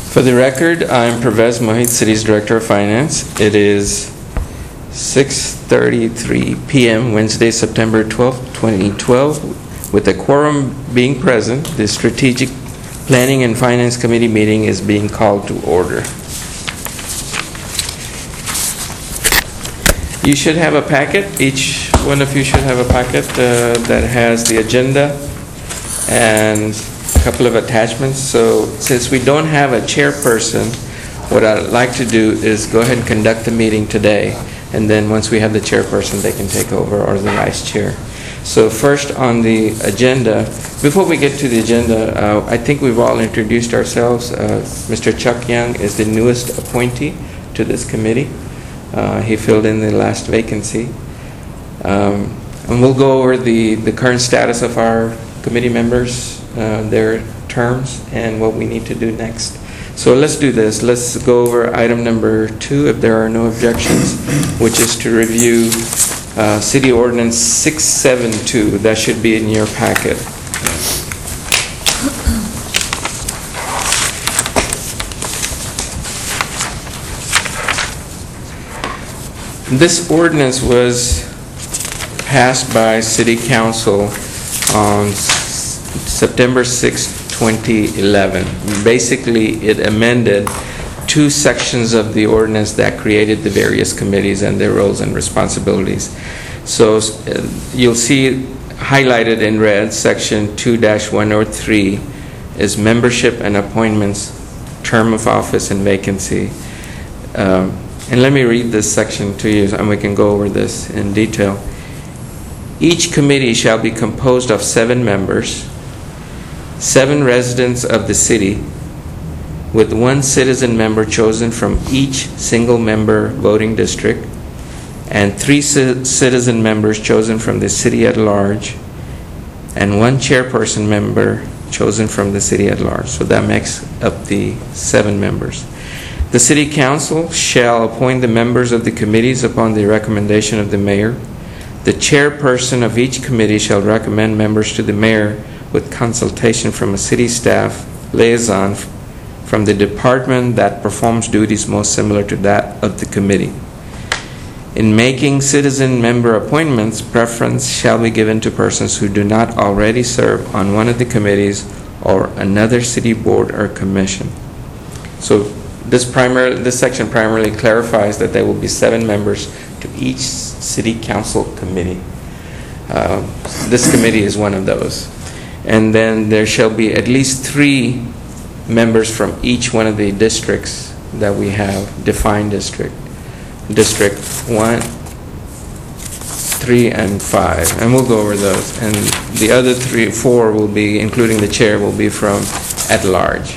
For the record, I'm Pervez Mohit, City's Director of Finance. It is 6:33 p.m. Wednesday, September 12th, 2012. With the quorum being present, the Strategic Planning and Finance Committee meeting is being called to order. You should have a packet. Each one of you should have a packet that has the agenda and a couple of attachments. So since we don't have a chairperson, what I'd like to do is go ahead and conduct the meeting today. And then once we have the chairperson, they can take over, or the vice chair. So first on the agenda, before we get to the agenda, I think we've all introduced ourselves. Mr. Chuck Young is the newest appointee to this committee. He filled in the last vacancy. And we'll go over the current status of our committee members, their terms, and what we need to do next. So let's do this. Let's go over item number 2, if there are no objections, which is to review City Ordinance 672. That should be in your packet. This ordinance was passed by City Council on September 6, 2011. Basically, it amended 2 sections of the ordinance that created the various committees and their roles and responsibilities. So you'll see highlighted in red, section 2-103 is membership and appointments, term of office and vacancy. And let me read this section to you, and we can go over this in detail. Each committee shall be composed of 7 members, 7 residents of the city, with 1 citizen member chosen from each single member voting district, and 3 citizen members chosen from the city at large, and 1 chairperson member chosen from the city at large. So that makes up the 7 members. The City Council shall appoint the members of the committees upon the recommendation of the mayor. The chairperson of each committee shall recommend members to the mayor with consultation from a city staff liaison from the department that performs duties most similar to that of the committee. In making citizen member appointments, preference shall be given to persons who do not already serve on one of the committees or another city board or commission. So this section primarily clarifies that there will be 7 members to each city council committee. This committee is one of those. And then there shall be at least 3 members from each one of the districts that we have, defined district. District 1, 3, and 5. And we'll go over those. And the other 4 will be, including the chair, will be from at large.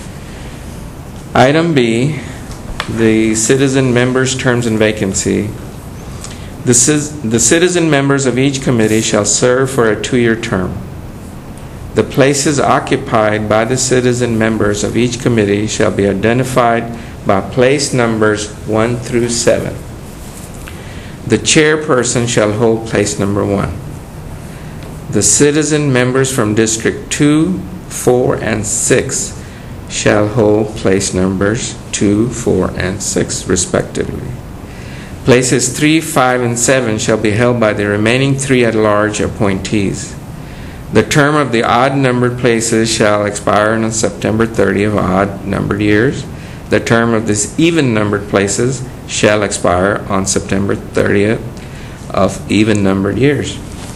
Item B, the citizen members' terms and vacancy. The citizen members of each committee shall serve for a 2-year term. The places occupied by the citizen members of each committee shall be identified by place numbers 1 through 7. The chairperson shall hold place number 1. The citizen members from District 2, 4, and 6 shall hold place numbers 2, 4, and 6 respectively. Places 3, 5, and 7 shall be held by the remaining 3 at-large appointees. The term of the odd-numbered places shall expire on September 30 of odd-numbered years. The term of the even-numbered places shall expire on September 30th of even-numbered years.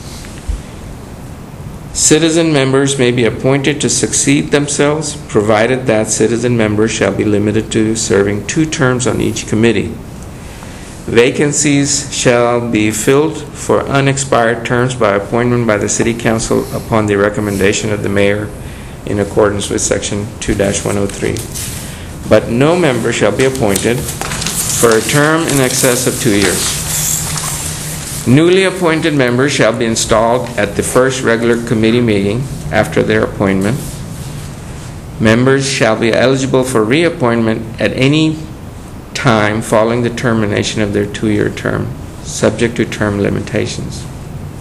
Citizen members may be appointed to succeed themselves, provided that citizen members shall be limited to serving 2 terms on each committee. Vacancies shall be filled for unexpired terms by appointment by the City Council upon the recommendation of the mayor in accordance with Section 2-103. But no member shall be appointed for a term in excess of 2 years. Newly appointed members shall be installed at the first regular committee meeting after their appointment. Members shall be eligible for reappointment at any time following the termination of their 2-year term, subject to term limitations.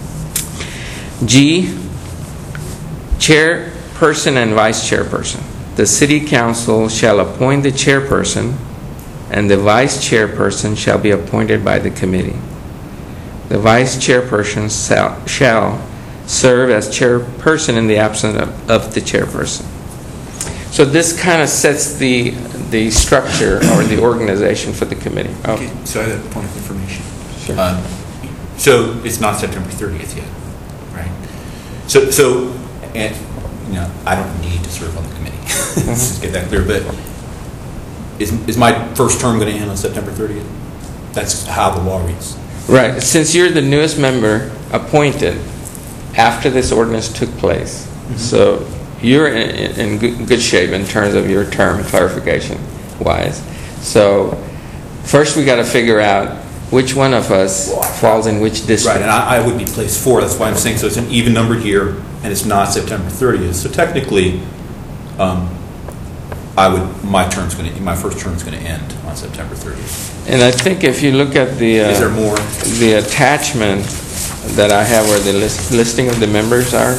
G, chairperson and vice chairperson. the city council shall appoint the chairperson, and the vice chairperson shall be appointed by the committee. The vice chairperson shall serve as chairperson in the absence of the chairperson. So this kind of sets the structure or the organization for the committee. Oh. Okay, so I have a point of information. Sure. So it's not September 30th yet, right? So, and I don't need to serve on the committee. Let's just get that clear. But is my first term going to end on September 30th? That's how the law reads. Right. Since you're the newest member appointed after this ordinance took place, so you're in good shape in terms of your term clarification wise. So first we got to figure out which one of us falls in which district. Right, and I would be place 4. That's why I'm saying, so it's an even numbered year, and it's not September 30th. So technically, my first term is going to end on September 30th. And I think if you look at the Is there more? The attachment that I have where the listing of the members are,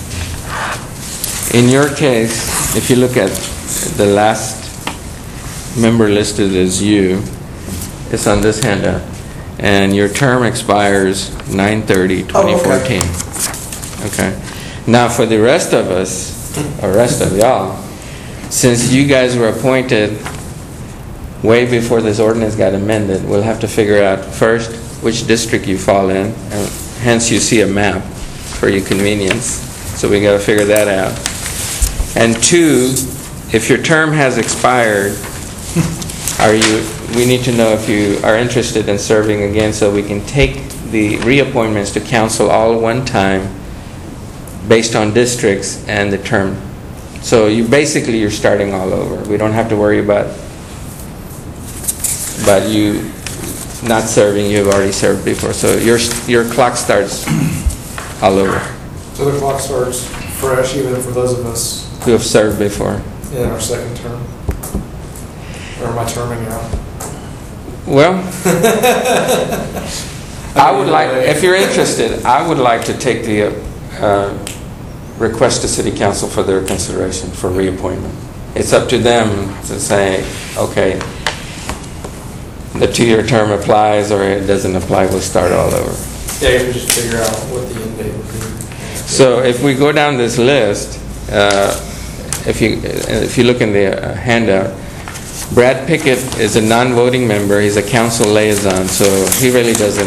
in your case, if you look at the last member listed as you, it's on this handout, and your term expires 9/30/2014. Okay. Now for the rest of us, or rest of y'all, since you guys were appointed way before this ordinance got amended, we'll have to figure out first which district you fall in, and hence you see a map for your convenience. So we got to figure that out. And 2, if your term has expired, we need to know if you are interested in serving again, so we can take the reappointments to council all at one time based on districts and the term. So you're starting all over. We don't have to worry about you not serving. You've already served before, so your clock starts all over. So the clock starts fresh, even for those of us Who have served before. in our second term. Or am I terming out? Well, I would like, if you're interested, I would like to take the request to City Council for their consideration for reappointment. It's up to them to say, okay, the 2-year term applies or it doesn't apply, we'll start all over. Yeah, you can just figure out what the end date would be. So if we go down this list, if you look in the handout, Brad Pickett is a non-voting member. He's a council liaison, so he really is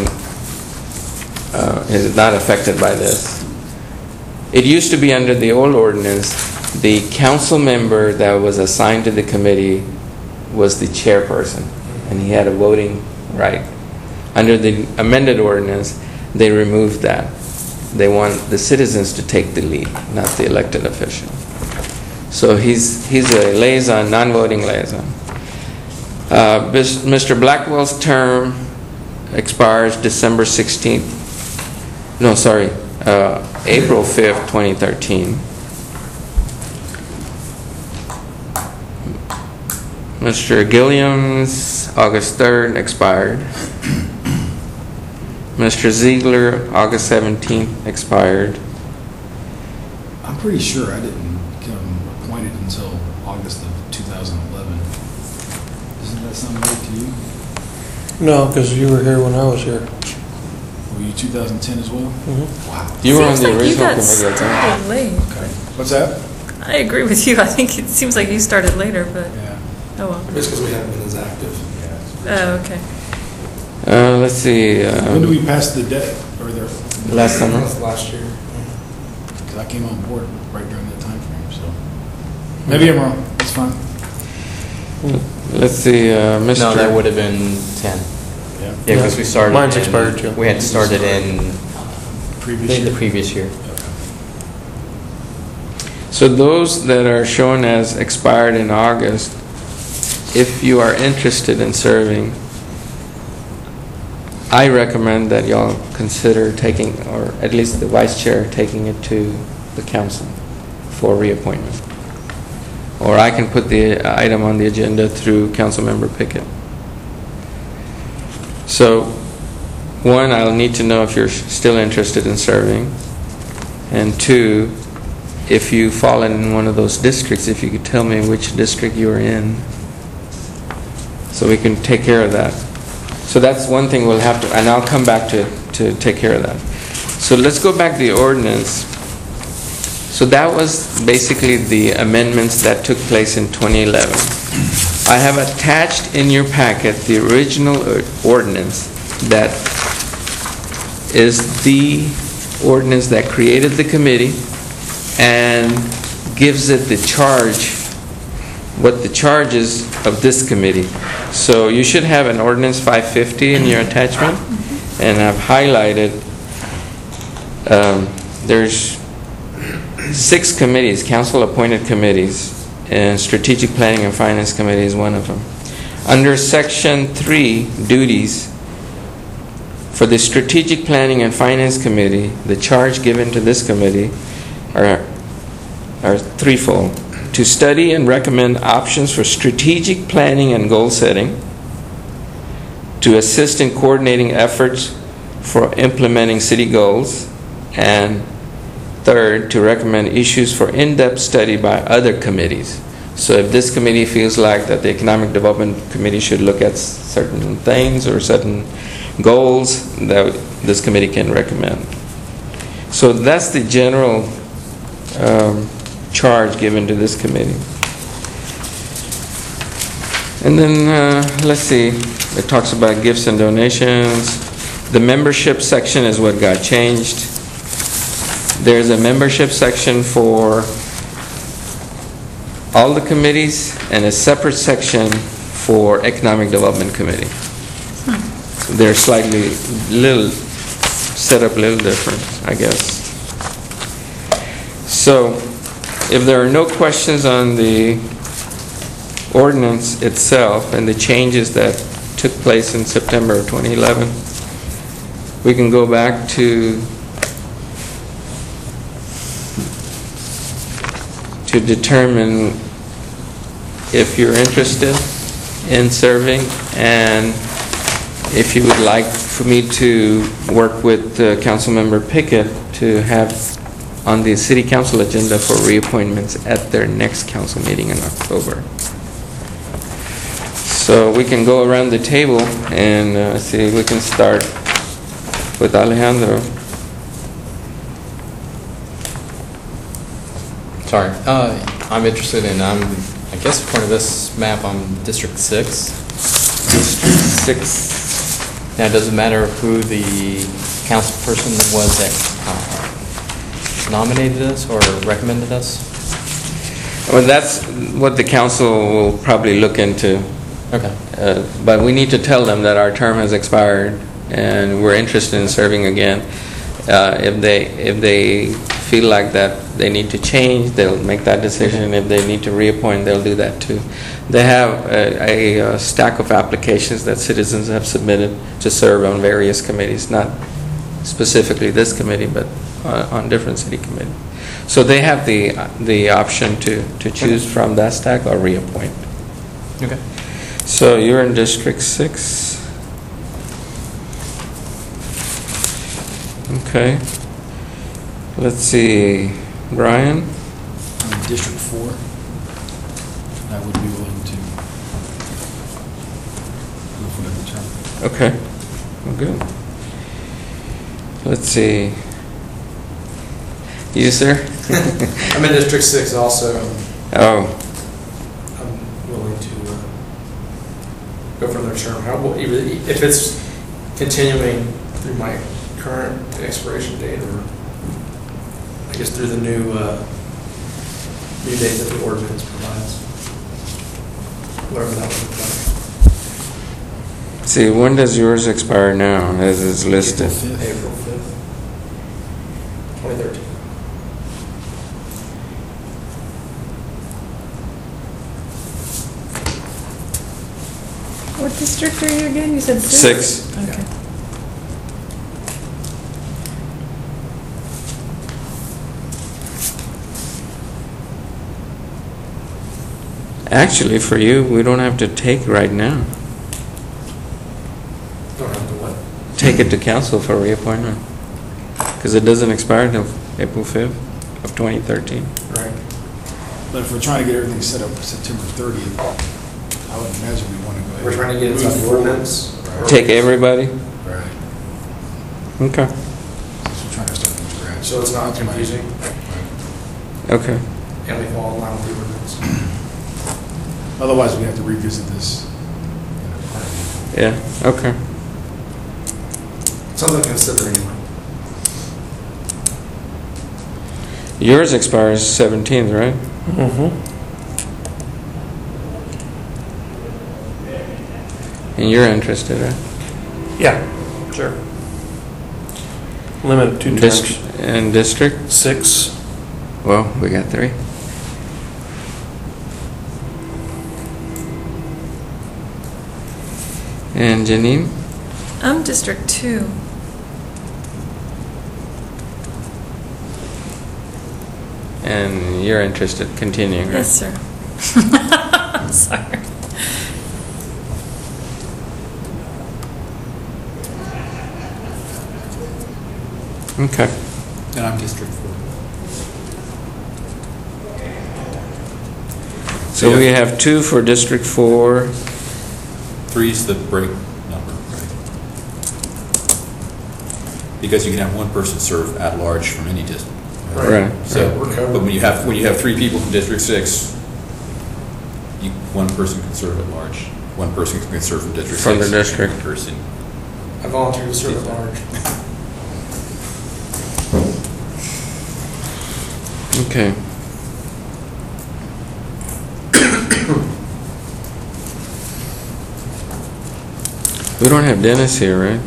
not affected by this. It used to be under the old ordinance, the council member that was assigned to the committee was the chairperson, and he had a voting right. Under the amended ordinance, they removed that. They want the citizens to take the lead, not the elected official. So he's a liaison, non-voting liaison. Mr. Blackwell's term expires December 16th. No, sorry, April 5th, 2013. Mr. Gilliam's August 3rd expired. Mr. Ziegler, August 17th expired. I'm pretty sure I didn't become appointed until August of 2011. Doesn't that sound right to you? No, because you were here when I was here. Were you 2010 as well? Mm-hmm. Wow. You were on Seems the like you original got committee at the time. started late. Okay. What's that? I agree with you. I think it seems like you started later, but Yeah. oh well. It's because we haven't been as active. Oh, okay. Let's see. When did we pass the debt? Or the Last summer. Last year. Because I came on board right during that time frame, so maybe I'm wrong. It's fine. Let's see, Mr. No, that would have been 10. Yeah. Yeah, because we started. Mine's in- expired too. We had started in Previous the year. previous year. So those that are shown as expired in August, if you are interested in serving, I recommend that y'all consider taking, or at least the vice chair taking it to the council for reappointment. Or I can put the item on the agenda through Councilmember Pickett. So, 1, I'll need to know if you're still interested in serving. And 2, if you fall in one of those districts, if you could tell me which district you're in, so we can take care of that. So that's one thing we'll have to, and I'll come back to take care of that. So let's go back to the ordinance. So that was basically the amendments that took place in 2011. I have attached in your packet the original ordinance that is the ordinance that created the committee and gives it the charge, what the charge is of this committee. So you should have an ordinance 550 in your attachment, and I've highlighted, there's 6 committees, council-appointed committees, and Strategic Planning and Finance Committee is one of them. Under Section 3, duties, for the Strategic Planning and Finance Committee, the charge given to this committee are threefold: to study and recommend options for strategic planning and goal setting, to assist in coordinating efforts for implementing city goals, and third, to recommend issues for in-depth study by other committees. So if this committee feels like that the Economic Development Committee should look at certain things or certain goals, that this committee can recommend. So that's the general charge given to this committee. And then, let's see, it talks about gifts and donations. The membership section is what got changed. There's a membership section for all the committees and a separate section for Economic Development Committee. So they're slightly, set up a little different, I guess. So, if there are no questions on the ordinance itself and the changes that took place in September of 2011, we can go back to determine if you're interested in serving and if you would like for me to work with Councilmember Pickett to have on the City Council agenda for reappointments at their next council meeting in October. So we can go around the table and see, we can start with Alejandro. Sorry, I'm interested in, I guess according to this map, I'm District 6. District 6. Now, does it matter who the council person was that nominated us or recommended us? Well, that's what the council will probably look into. Okay. But we need to tell them that our term has expired and we're interested in serving again. If they feel like that they need to change, they'll make that decision. If they need to reappoint, they'll do that too. They have a stack of applications that citizens have submitted to serve on various committees, not specifically this committee, but on different city committees. So they have the option to choose from that stack or reappoint. Okay. So you're in District 6. Okay. Let's see, Brian? I'm in District 4. I would be willing to go for another term. Okay, well, good. Let's see. You, sir? I'm in District 6 also. Oh, I'm willing to go for another term. If it's continuing through my current expiration date, or I guess through the new date that the ordinance provides, whatever that would look like. see, when does yours expire now, as is listed? April 5th, 2013. What district are you again? You said 6? 6. Okay. Actually, for you, we don't have to take right now. Don't have to what? Take it to council for reappointment, because it doesn't expire until April 5th of 2013. Right. But if we're trying to get everything set up for September 30th, I would imagine we want to go ahead. We're trying to get it move to the forward. ordinance. Right. Take everybody? Right. Okay, So we're trying to start from scratch. So it's not That's my- confusing, Right. okay. and we fall in line with the ordinance. Otherwise, we have to revisit this. Yeah, okay. Something to consider anyway. Yours expires 17th, right? And you're interested, right? Yeah, sure. Limit of 2 terms. And district? 6. Well, we got 3. And Janine? I'm District 2. And you're interested continuing, right? Yes, sir. Sorry. Okay. And I'm District 4. So we have 2 for District 4. 3 is the break number, right? Because you can have one person serve at large from any district. Right. So, We're covered. but when you have 3 people from District 6, one person can serve at large. One person can serve from District 6. From the and district. One person. I volunteer to serve at large. Okay. We don't have Dennis here, right?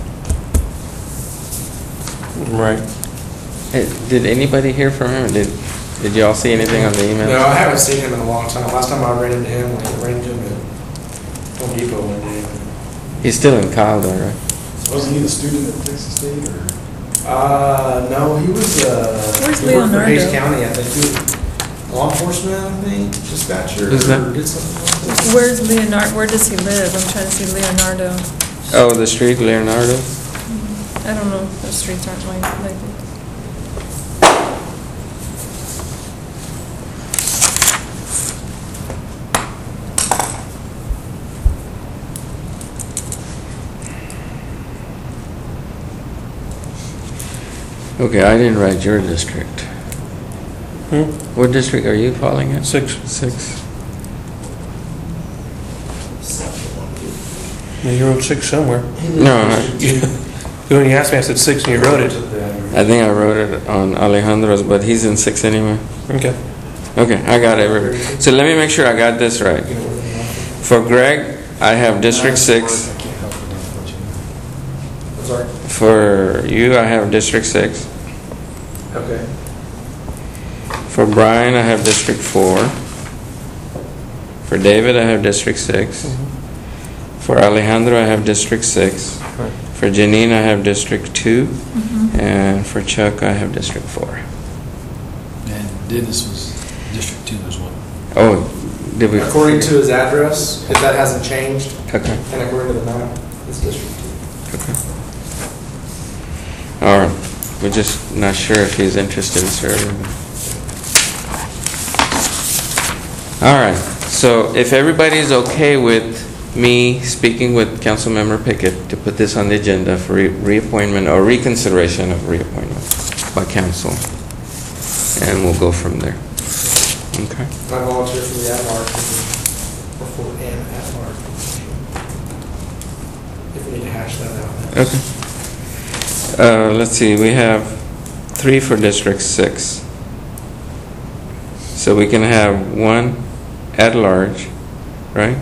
Right. Hey, did anybody hear from him? Did you all see anything on the email? No, I haven't seen him in a long time. Last time I ran into him, I ran into him at Home Depot one day. He's still in Kyle, though, right? Wasn't he the student at Texas State, or? No, he was, Where's he worked for Hayes Leonardo? County, I think. He was law enforcement, I think, dispatcher. Who's that? Or did something like that. Where's Leonardo? Where does he live? I'm trying to see Leonardo. Oh, the street, Leonardo? I don't know. Those streets aren't my labeled. Okay, I didn't write your district. What district are you falling in? 6. 6. You wrote 6 somewhere. No, When you asked me, I said 6 and you wrote it. I think I wrote it on Alejandro's, but he's in 6 anyway. Okay. Okay, I got it. So let me make sure I got this right. For Greg, I have District 6. I can't help but let you know. I'm sorry. For you, I have District 6. Okay. For Brian, I have District 4. For David, I have District 6. For Alejandro, I have District 6. Right. For Janine, I have District 2. And for Chuck, I have District 4. And Dennis was District 2 as well. Oh, did we? According to his address, if that hasn't changed, Okay. and according to the map, it's District 2. Okay. All right. We're just not sure if he's interested in serving. All right. So if everybody's okay with me speaking with Councilmember Pickett to put this on the agenda for reappointment or reconsideration of reappointment by council, and we'll go from there. Okay. I volunteer for the at-large, or for an at-large. If we need to hash that out. Okay. Let's see, we have 3 for District 6. So we can have 1 at-large, right?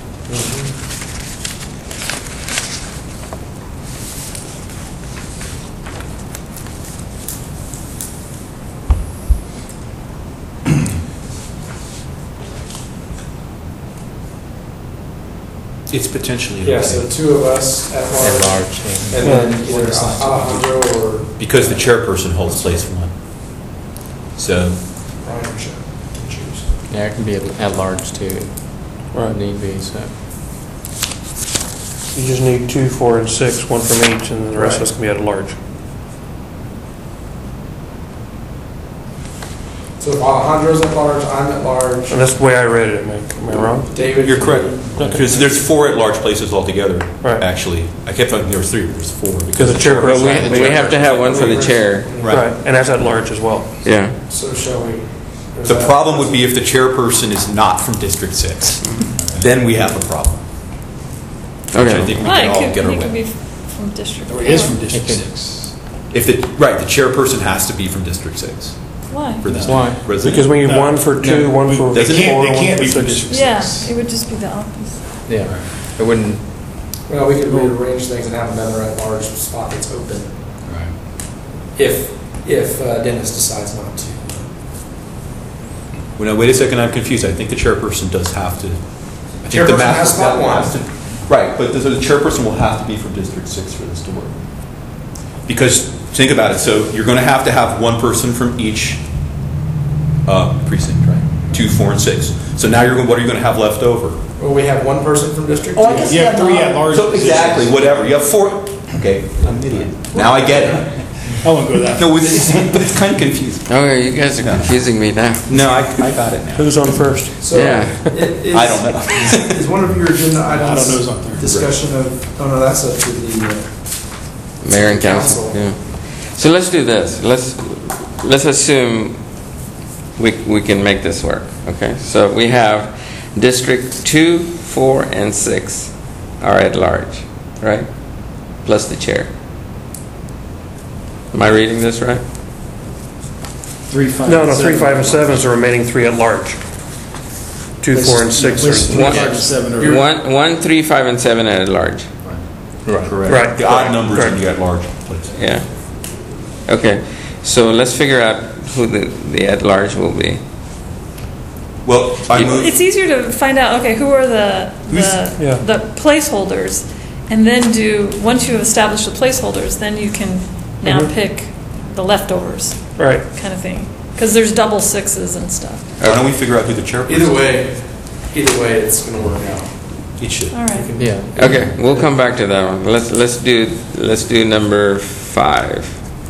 It's potentially. Yeah, so 2 of us at At large. large. Yeah. And then either Alejandro or Because the chairperson holds place 1. So, Brian or Chuck can choose. Yeah, it can be at large too. Right. Need be, so. You just need 2, 4, and 6, 1 from each, and then the rest of us can be at a large. So if Alejandro's at large, I'm at large, And that's the way I read it, am I wrong? David. You're correct. Okay. Because there's 4 at-large places altogether, Right. actually. I kept thinking there was 3, but there's 4. Because the But chairperson. we have to have one for the chair. Right, and that's at large as well. Yeah. So shall we? The problem would be if the chairperson is not from District 6. Then we have a problem. Which I Okay. think we Why? can all He get our could be way. from District Or 4. it is from District 6. If the, right, the chairperson has to be from District 6 Why? for this. Why? Resident. Because we need No, one for 2, no, one for 4, Doesn't it? one They can't for be from 6. District 6. Yeah, it would just be the opposite. Yeah, it wouldn't, Well, we could rearrange things and have another at-large spot that's open Right. if Dennis decides not to. Well, no, wait a second, I'm confused. I think the chairperson does have to. I think the Chairperson math- has spot one. has to- Right, but the chairperson will have to be from District 6 for this to work. Because, think about it, so you're going to have one person from each precinct, right? 2, 4, and 6. So now what are you going to have left over? Well, we have one person from District 2. Oh, I guess You have 3 at large. So exactly, whatever. You have 4. Okay, I'm an idiot. Now I get it. I won't go that far. No, it's kind of confusing. Okay, you guys are confusing me now. No, I got it now. Who's on first? So Yeah. I don't know. Is one of your agenda I don't know items who's on third. discussion of, oh no, that's up to the, Mayor and council, yeah. So let's do this. Let's assume we can make this work, okay? So we have District 2, 4, and 6 are at large, right? Plus the chair. Am I reading this right? 3, 5, No, 3, 5, and 7 is the remaining 3 at large. 2, 4, and 6 Place 3, are. 5, and 7 are. 1, 3, 5, and 7 are at large. Correct. Right. The odd numbers Correct. in the at-large place. Yeah. Okay. So let's figure out who the at-large will be. Well, I move. It's easier to find out, okay, who are the Yeah. the placeholders, and then once you have established the placeholders, then you can now Mhm. pick the leftovers, Right. kind of thing. Because there's double 6s and stuff. Why don't we figure out who the chairperson is? either way, it's going to work out. It should. All right. yeah. Okay, we'll come back to that one. Let's do number 5.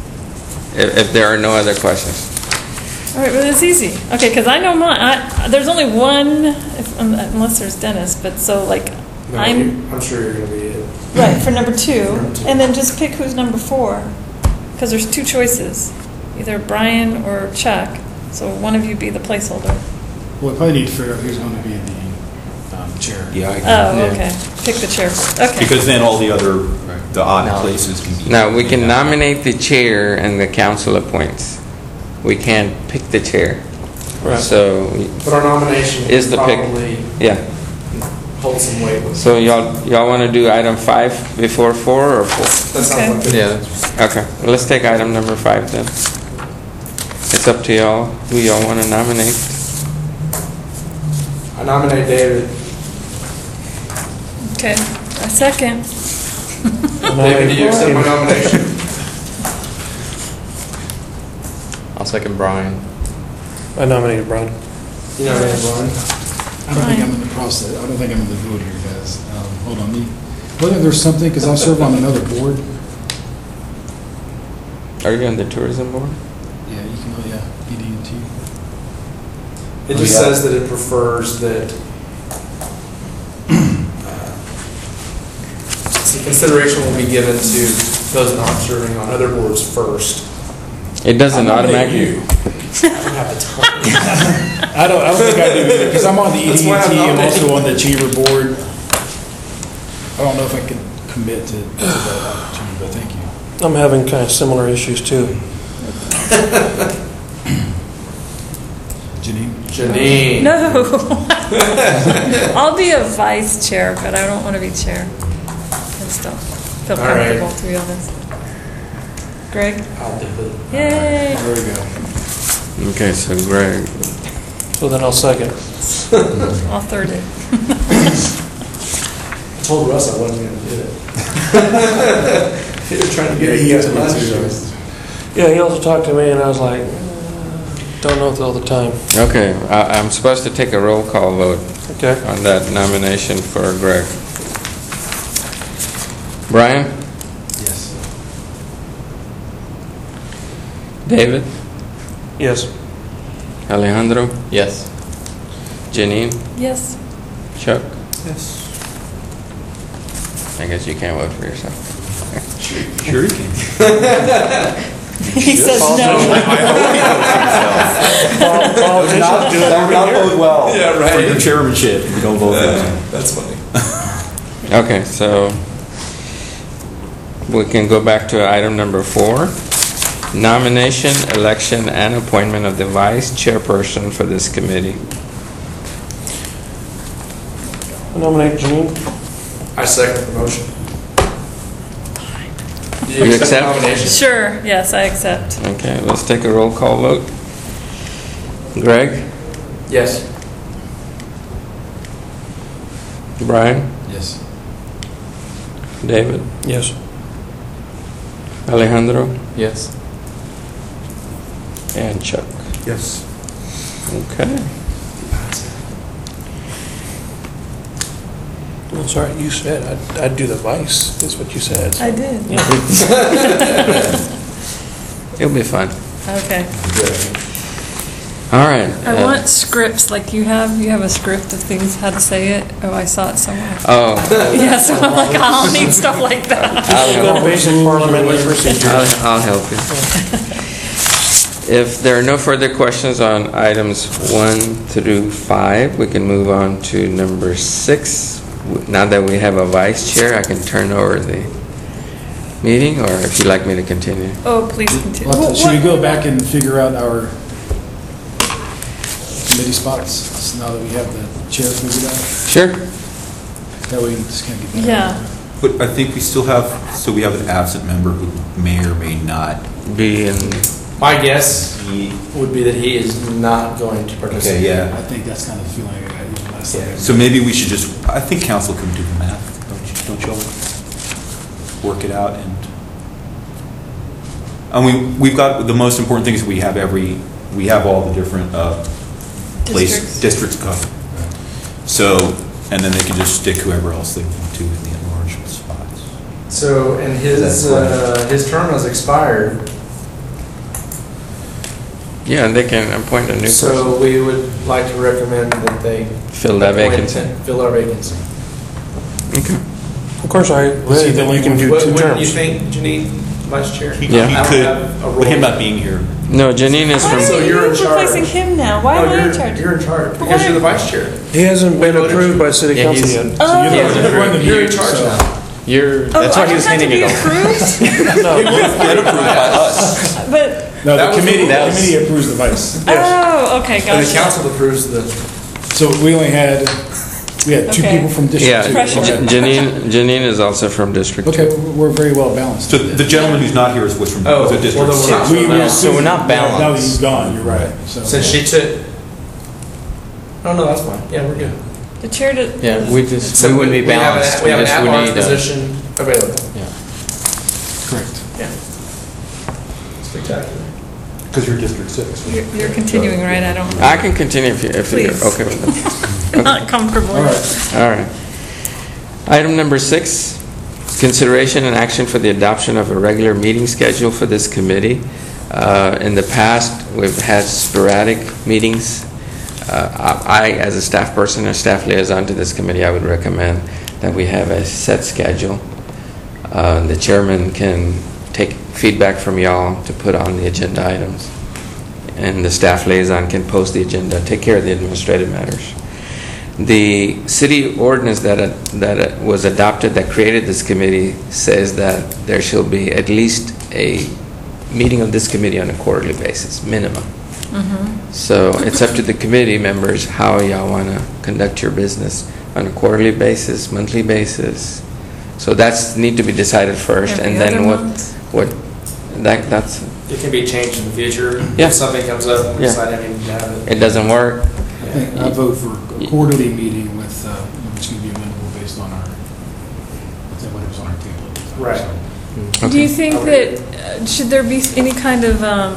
If there are no other questions. All right, well, it's easy. Okay, because I know mine. There's only one, unless there's Dennis, but so like, No, I'm, I'm sure you're going to be it. right, for number 2, Number 2. and then just pick who's number 4, because there's 2 choices, either Brian or Chuck, so one of you be the placeholder. Well, we probably need to figure out who's going to be the chair. Yeah, I agree. Oh, Yeah. okay, pick the chair first, okay. Because then all the other, the odd No. places can be. Now, we can nominate the chair and the council appoints. We can't pick the chair. Right. So, But our nomination Is the pick- probably yeah. hold some weight. So y'all want to do item 5 before 4 or 4? That sounds Okay. like good. Yeah, Okay, well, let's take item number 5 then. It's up to y'all, who y'all want to nominate. I nominate David. Okay, a second. David, do you accept my nomination? I'll second Brian. I nominated Brian. You nominated Brian? I don't think I'm in the process. I don't think I'm in the vote here, guys. Hold on. Whether there's something, because I serve on another board. Are you on the tourism board? Yeah, you can, BD&T. It just says that it prefers that see, consideration will be given to those not serving on other boards first. It doesn't I nominate automatically. you. I don't have the time. I don't think I do either, because I'm on the That's why I'm ED&T, I'm nominating. also on the Chamber Board. I don't know if I can commit to that opportunity, but thank you. I'm having kind of similar issues too. Janine. No. I'll be a vice chair, but I don't want to be chair. I just don't feel All right. comfortable, to be honest. Greg? I'll do it. Yay. There we go. Okay, so Greg. So then I'll second. I'll third it. I told Russ I wasn't going to do it. He was trying to get me to last year. Yeah, he also talked to me and I was like, don't know all the time. Okay, I'm supposed to take a roll call vote Okay. on that nomination for Greg. Brian? Yes. David? Yes. Alejandro, Yes. Janine, Yes. Chuck. Yes. I guess you can't vote for yourself. Sure you can. He says no. That would not bode well for your chairmanship if you don't vote for that. That's funny. Okay, so we can go back to item number 4. Nomination, election, and appointment of the vice chairperson for this committee. I nominate Janine. I second the motion. Do You accept? the nomination? Sure, yes, I accept. Okay, let's take a roll call vote. Greg? Yes. Brian? Yes. David? Yes. Alejandro? Yes. And Chuck. Yes. Okay. I'm sorry, you said I'd do the vice, is what you said. I did. It'll be fun. Okay. All right. I want scripts like you have. You have a script of things, how to say it. Oh, I saw it somewhere. Oh, Yeah, so I'm like, I'll need stuff like that. The basic parliamentary procedure. I'll help you. If there are no further questions on items 1 through 5, we can move on to number 6. Now that we have a vice chair, I can turn over the meeting, or if you'd like me to continue. Oh, please continue. Should we go back and figure out our committee spots now that we have the chair figured out? Sure. That way we just can't get. Yeah. But I think we still have, so we have an absent member who may or may not. Be in. My guess would be that he is not going to participate. Okay, yeah. I think that's kind of the feeling I got even last time. So maybe we should just, I think council can do the math, don't y'all work it out and, we've got, the most important thing is we have all the different districts covered. So, and then they can just stick whoever else they want to in the enlarged spots. So, and his term has expired, Yeah, and they can appoint a new person. so we would like to recommend that they Fill that appoint- vacancy. Fill our vacancy. Okay. Of course, I believe that you can do 2 Wouldn't you terms. think, Janine, vice chair? Yeah. He I don't could, have a but him role. not being here. No, Janine is Why from. So are you're you in charge. replacing him now? Why No, am I in you're- charge? You're in charge, because you're the vice chair. He hasn't been approved by city Yeah, council he's- yet. Oh, You're in charge now. That's why he was handing it Oh, I over. don't have to be approved? Get approved by us. But, No, That the was committee, the- the committee approves the vice. oh, okay, And the gotcha. council approves the, So we had 2 Okay. people from District Yeah, 2. Pressure. Okay. Janine is also from District 2. Okay, we're very well balanced. So the gentleman who's not here was from, Oh, was a well, district then we're not- six. We So we're not Now that balanced. he's gone, you're right. So since she took, oh, no, that's fine. Yeah, we're good. The chair did. Yeah, we wouldn't be We have an- balanced. We have an at-large need position available. correct. Yeah. Spectacular. Because you're District 6. You're continuing, right? I don't, I can continue if you're Please. okay with that. not comfortable. All right. All right. Item number 6, consideration and action for the adoption of a regular meeting schedule for this committee. In the past, we've had sporadic meetings. I, as a staff person or staff liaison to this committee, I would recommend that we have a set schedule. The chairman can take feedback from y'all to put on the agenda items, and the staff liaison can post the agenda, take care of the administrative matters. The city ordinance that was adopted that created this committee says that there shall be at least a meeting of this committee on a quarterly basis, minimum. So it's up to the committee members how y'all want to conduct your business on a quarterly basis, monthly basis. So that's need to be decided first, Every and then other what month? that's It can be changed in the future. Yeah. If something comes up, we Yeah. decide I need to have it. it doesn't work. I think I vote for a quarterly meeting with, which can be amendable based on our, whatever's on our table. at the time. Right. So, Do you think that, should there be any kind of, I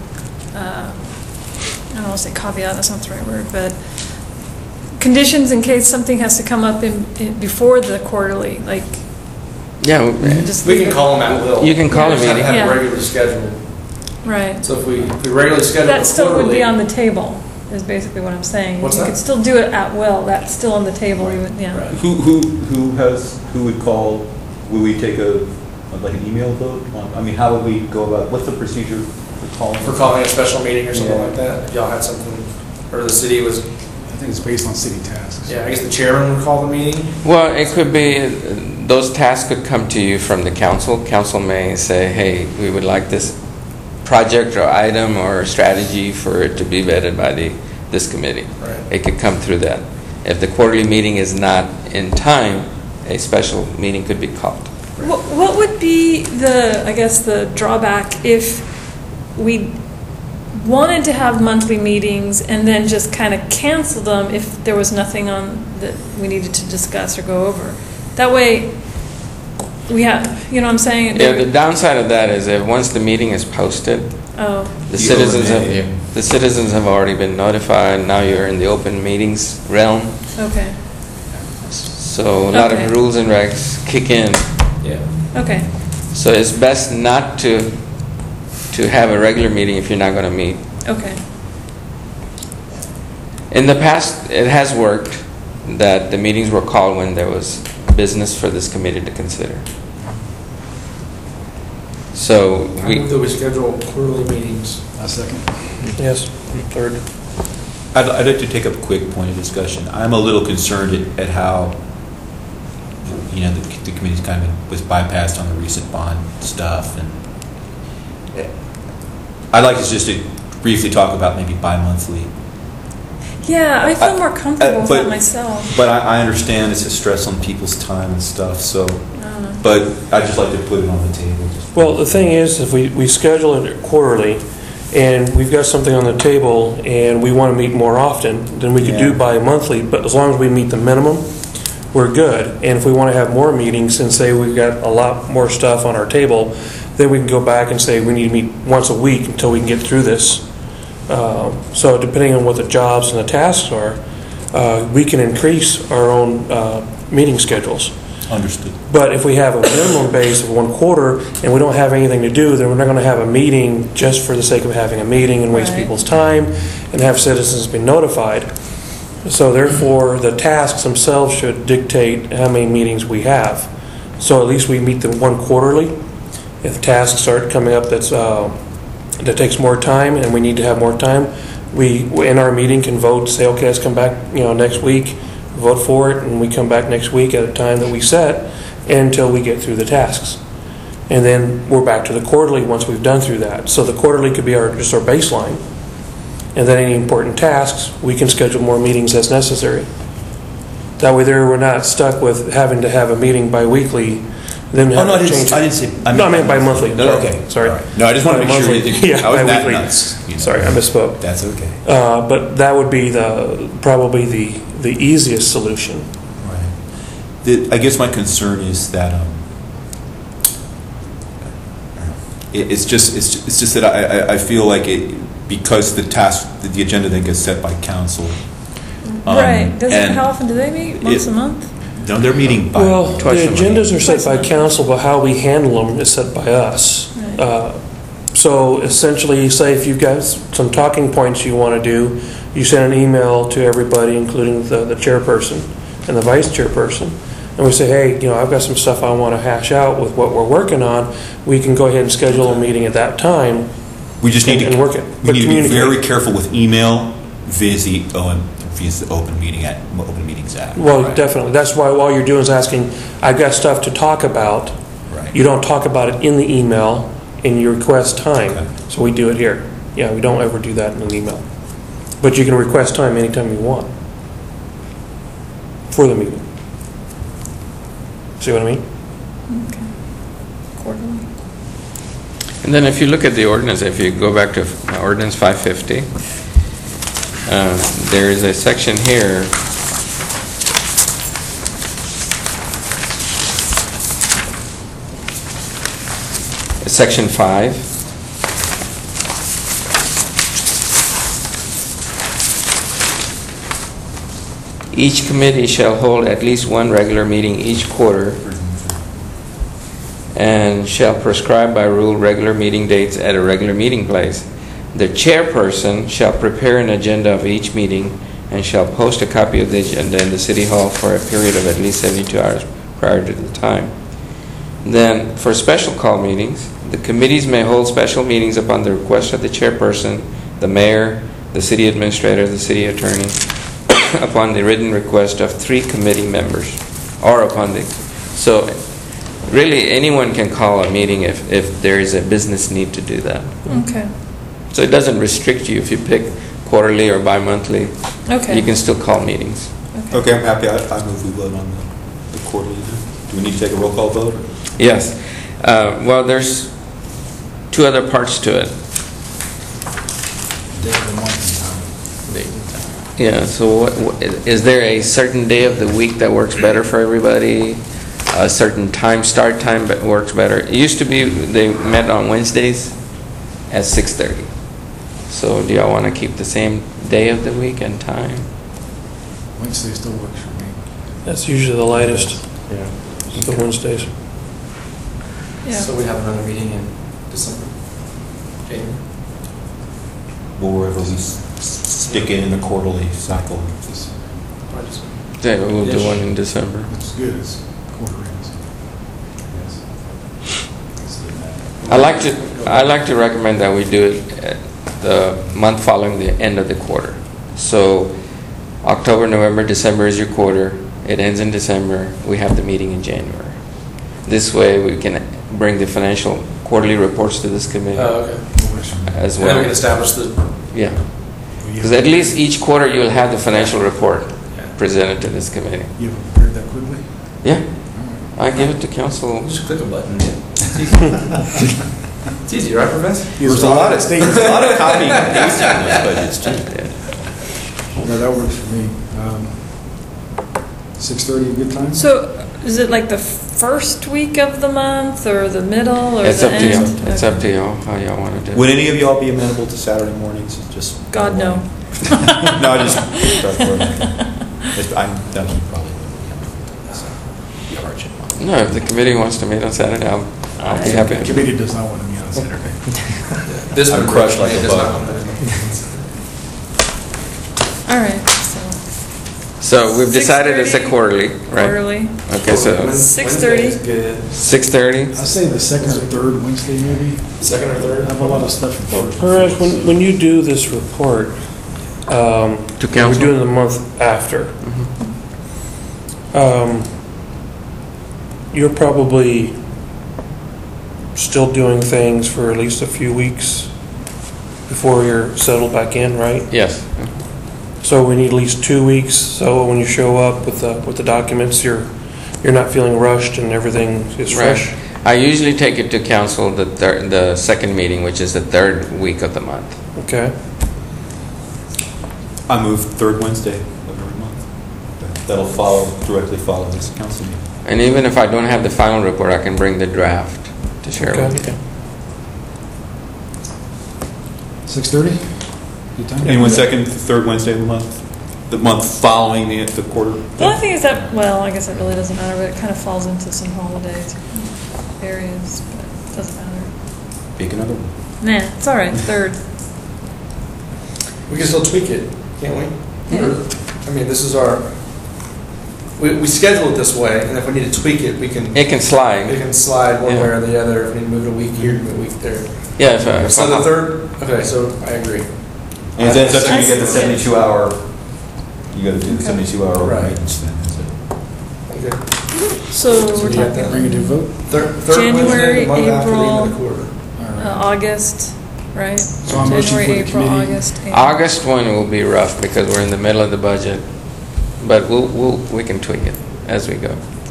don't want to say caveat, that's not the right word, but conditions in case something has to come up before the quarterly, like, Yeah, just. We can call them at will. You can call a Just have to meeting. have Yeah. a regular schedule. Right. So if we regularly schedule That still would be quarterly, on the table, is basically what I'm saying. What's You that? could still do it at will, that's still on the table, you would, yeah. Right. Who would call, would we take like an email vote? I mean, how would we go about, what's the procedure for calling? for calling a special meeting or something Yeah. like that, if y'all had something, or the city was, I think it's based on city tasks. yeah, I guess the chairman would call the meeting. Well, it could be, those tasks could come to you from the council. Council may say, hey, we would like this project or item or strategy for it to be vetted by this committee. Right. It could come through that. If the quarterly meeting is not in time, a special meeting could be called. What would be I guess, the drawback if we wanted to have monthly meetings and then just kind of cancel them if there was nothing on that we needed to discuss or go over? That way, we have, you know what I'm saying? Yeah, the downside of that is that once the meeting is posted, Oh, the You citizens have already been notified. Now you're in the open meetings realm. okay, So a lot Okay. of rules and regs kick in. Yeah. okay. So it's best not to have a regular meeting if you're not going to meet. Okay. In the past, it has worked that the meetings were called when there was business for this committee to consider. So I move that we schedule quarterly meetings. A second. Yes, third. I'd like to take up a quick point of discussion. I'm a little concerned at how, the committee's kind of was bypassed on the recent bond stuff. And I'd like us just to briefly talk about maybe bi-monthly. Yeah, I feel more comfortable with but- that myself. But I understand it's a stress on people's time and stuff, so, I don't know. but I'd just like to put it on the table. Well, the thing is, if we schedule it quarterly, and we've got something on the table, and we want to meet more often, then we could do Yeah. bi-monthly, but as long as we meet the minimum, we're good. And if we want to have more meetings, and say we've got a lot more stuff on our table, then we can go back and say we need to meet once a week until we can get through this. So depending on what the jobs and the tasks are, we can increase our own meeting schedules. Understood. But if we have a minimum base of 1/4 and we don't have anything to do, then we're not going to have a meeting just for the sake of having a meeting and waste Right. people's time and have citizens be notified. So therefore, the tasks themselves should dictate how many meetings we have. So at least we meet them 1 quarterly. If tasks start coming up that takes more time and we need to have more time, we in our meeting can vote, say, okay, let's come back next week, vote for it, and we come back next week at a time that we set until we get through the tasks. And then we're back to the quarterly once we've done through that. So the quarterly could be just our baseline. And then any important tasks, we can schedule more meetings as necessary. That way there we're not stuck with having to have a meeting bi-weekly, then Oh, have no, I to change. didn't say. No, I meant bi-monthly. No, okay. Sorry. All right. No, I just want to make sure. Bi-monthly. Yeah, I wasn't that bi-weekly. nuts. Sorry, I misspoke. That's okay. But that would be probably the easiest solution. Right. I guess my concern is that it's just that I feel like because the agenda then gets set by council. Right. and How often do they meet? Once a month? No, they're meeting by Well, the twice a month. agendas are set Twice a by month. council, but how we handle them is set by us. Right. So essentially, say if you've got some talking points you want to do, you send an email to everybody, including the chairperson and the vice chairperson, and we say, hey, I've got some stuff I want to hash out with what we're working on. We can go ahead and schedule a meeting at that time. We just need and to work it. We But need to be communicate. very careful with email via the Open Meetings Act. Well, Right. definitely. That's why all you're doing is asking, I've got stuff to talk about. Right. You don't talk about it in the email, and you request time. Okay. So we do it here. Yeah, we don't ever do that in an email. But you can request time anytime you want for the meeting. See what I mean? Okay. Quarterly. And then if you look at the ordinance, if you go back to ordinance 550, there is a section here Section 5. Each committee shall hold at least one regular meeting each quarter and shall prescribe by rule regular meeting dates at a regular meeting place. The chairperson shall prepare an agenda of each meeting and shall post a copy of the agenda in the City Hall for a period of at least 72 hours prior to the time. Then, for special call meetings, the committees may hold special meetings upon the request of the chairperson, the mayor, the city administrator, the city attorney, upon the written request of 3 committee members, or upon the... So, really, anyone can call a meeting if there is a business need to do that. Okay. So it doesn't restrict you if you pick quarterly or bi-monthly. Okay. You can still call meetings. Okay, I'm happy. I move we vote on the quarterly. Do we need to take a roll call vote? Yes. Well, there's 2 other parts to it. Day of the month and Date and time. Yeah, so is there a certain day of the week that works better for everybody? A certain start time that works better? It used to be they met on Wednesdays at 6:30. So do y'all want to keep the same day of the week and time? time. Wednesday still works for me. That's usually the lightest, Yeah. the Wednesdays. Yeah. So we have another meeting in December, January. Wherever we stick it in the quarterly cycle. Probably just- Yeah, we'll do Yes. one in December. It's good, it's quarter ends. Yes. I like to recommend that we do it at the month following the end of the quarter. So October, November, December is your quarter. It ends in December. We have the meeting in January. This way we can bring the financial quarterly reports to this committee Oh, okay. Works for me. as And then we can well. establish the, Yeah, because at least each quarter you'll have the financial report yeah. presented to this committee. You have prepared that quickly? Yeah, All right. I give it to council. Just click a button. It's easy, right, Professor? There's a lot of copying and pasting in those budgets too. No, that works for me. 6:30, a good time? So is it like the first week of the month or the middle or It's the up to you. end? It's up to y'all how y'all want to do it. Would any of y'all be amenable to Saturday mornings? Just God, no. No, I just I'm definitely probably be a hardship. No, if the committee wants to meet on Saturday, I'll be happy The to. committee does not want to meet on Saturday. This I'm one crushed like it a does bug. not- All right, so So we've decided it's a 6:30? quarterly, right? quarterly. Okay, so Wednesday 6:30. is good. 6:30? I say the second or third Wednesday, maybe. Second or I third? have a lot of stuff. Perez, when you do this report, To we're council? doing the month after. You're probably still doing things for at least a few weeks before you're settled back in, right? Yes. So we need at least 2 weeks, so when you show up with the documents, you're not feeling rushed and everything is fresh? Right. I usually take it to council the second meeting, which is the 3rd week of the month. Okay. I move third Wednesday of every month. That'll directly follow this council meeting. And even if I don't have the final report, I can bring the draft to share Okay. with you. 6:30? Good time? Anyone second, third Wednesday of the month following the quarter? The only thing is that, well, I guess it really doesn't matter, but it kind of falls into some holidays areas, but it doesn't matter. Pick another one. Nah, it's all right, third. We can still tweak it, can't we? Yeah. I mean, this is we schedule it this way, and if we need to tweak it, we can, It can slide. it can slide one Yeah. way or the other. If we need to move it a week here, move it a week there. Yeah, So the third, okay, so I agree. And then so you get the That's- 72-hour, you got to do the 72-hour Right. maintenance then. That's it. Okay. So we're we got talking that. Bring it to vote? Third January, Wednesday, the month after the end of the April. quarter. All right. August, right? So I'm motion for January, the April, committee. August. April. August 1 will be rough because we're in the middle of the budget, but we can tweak it as we go.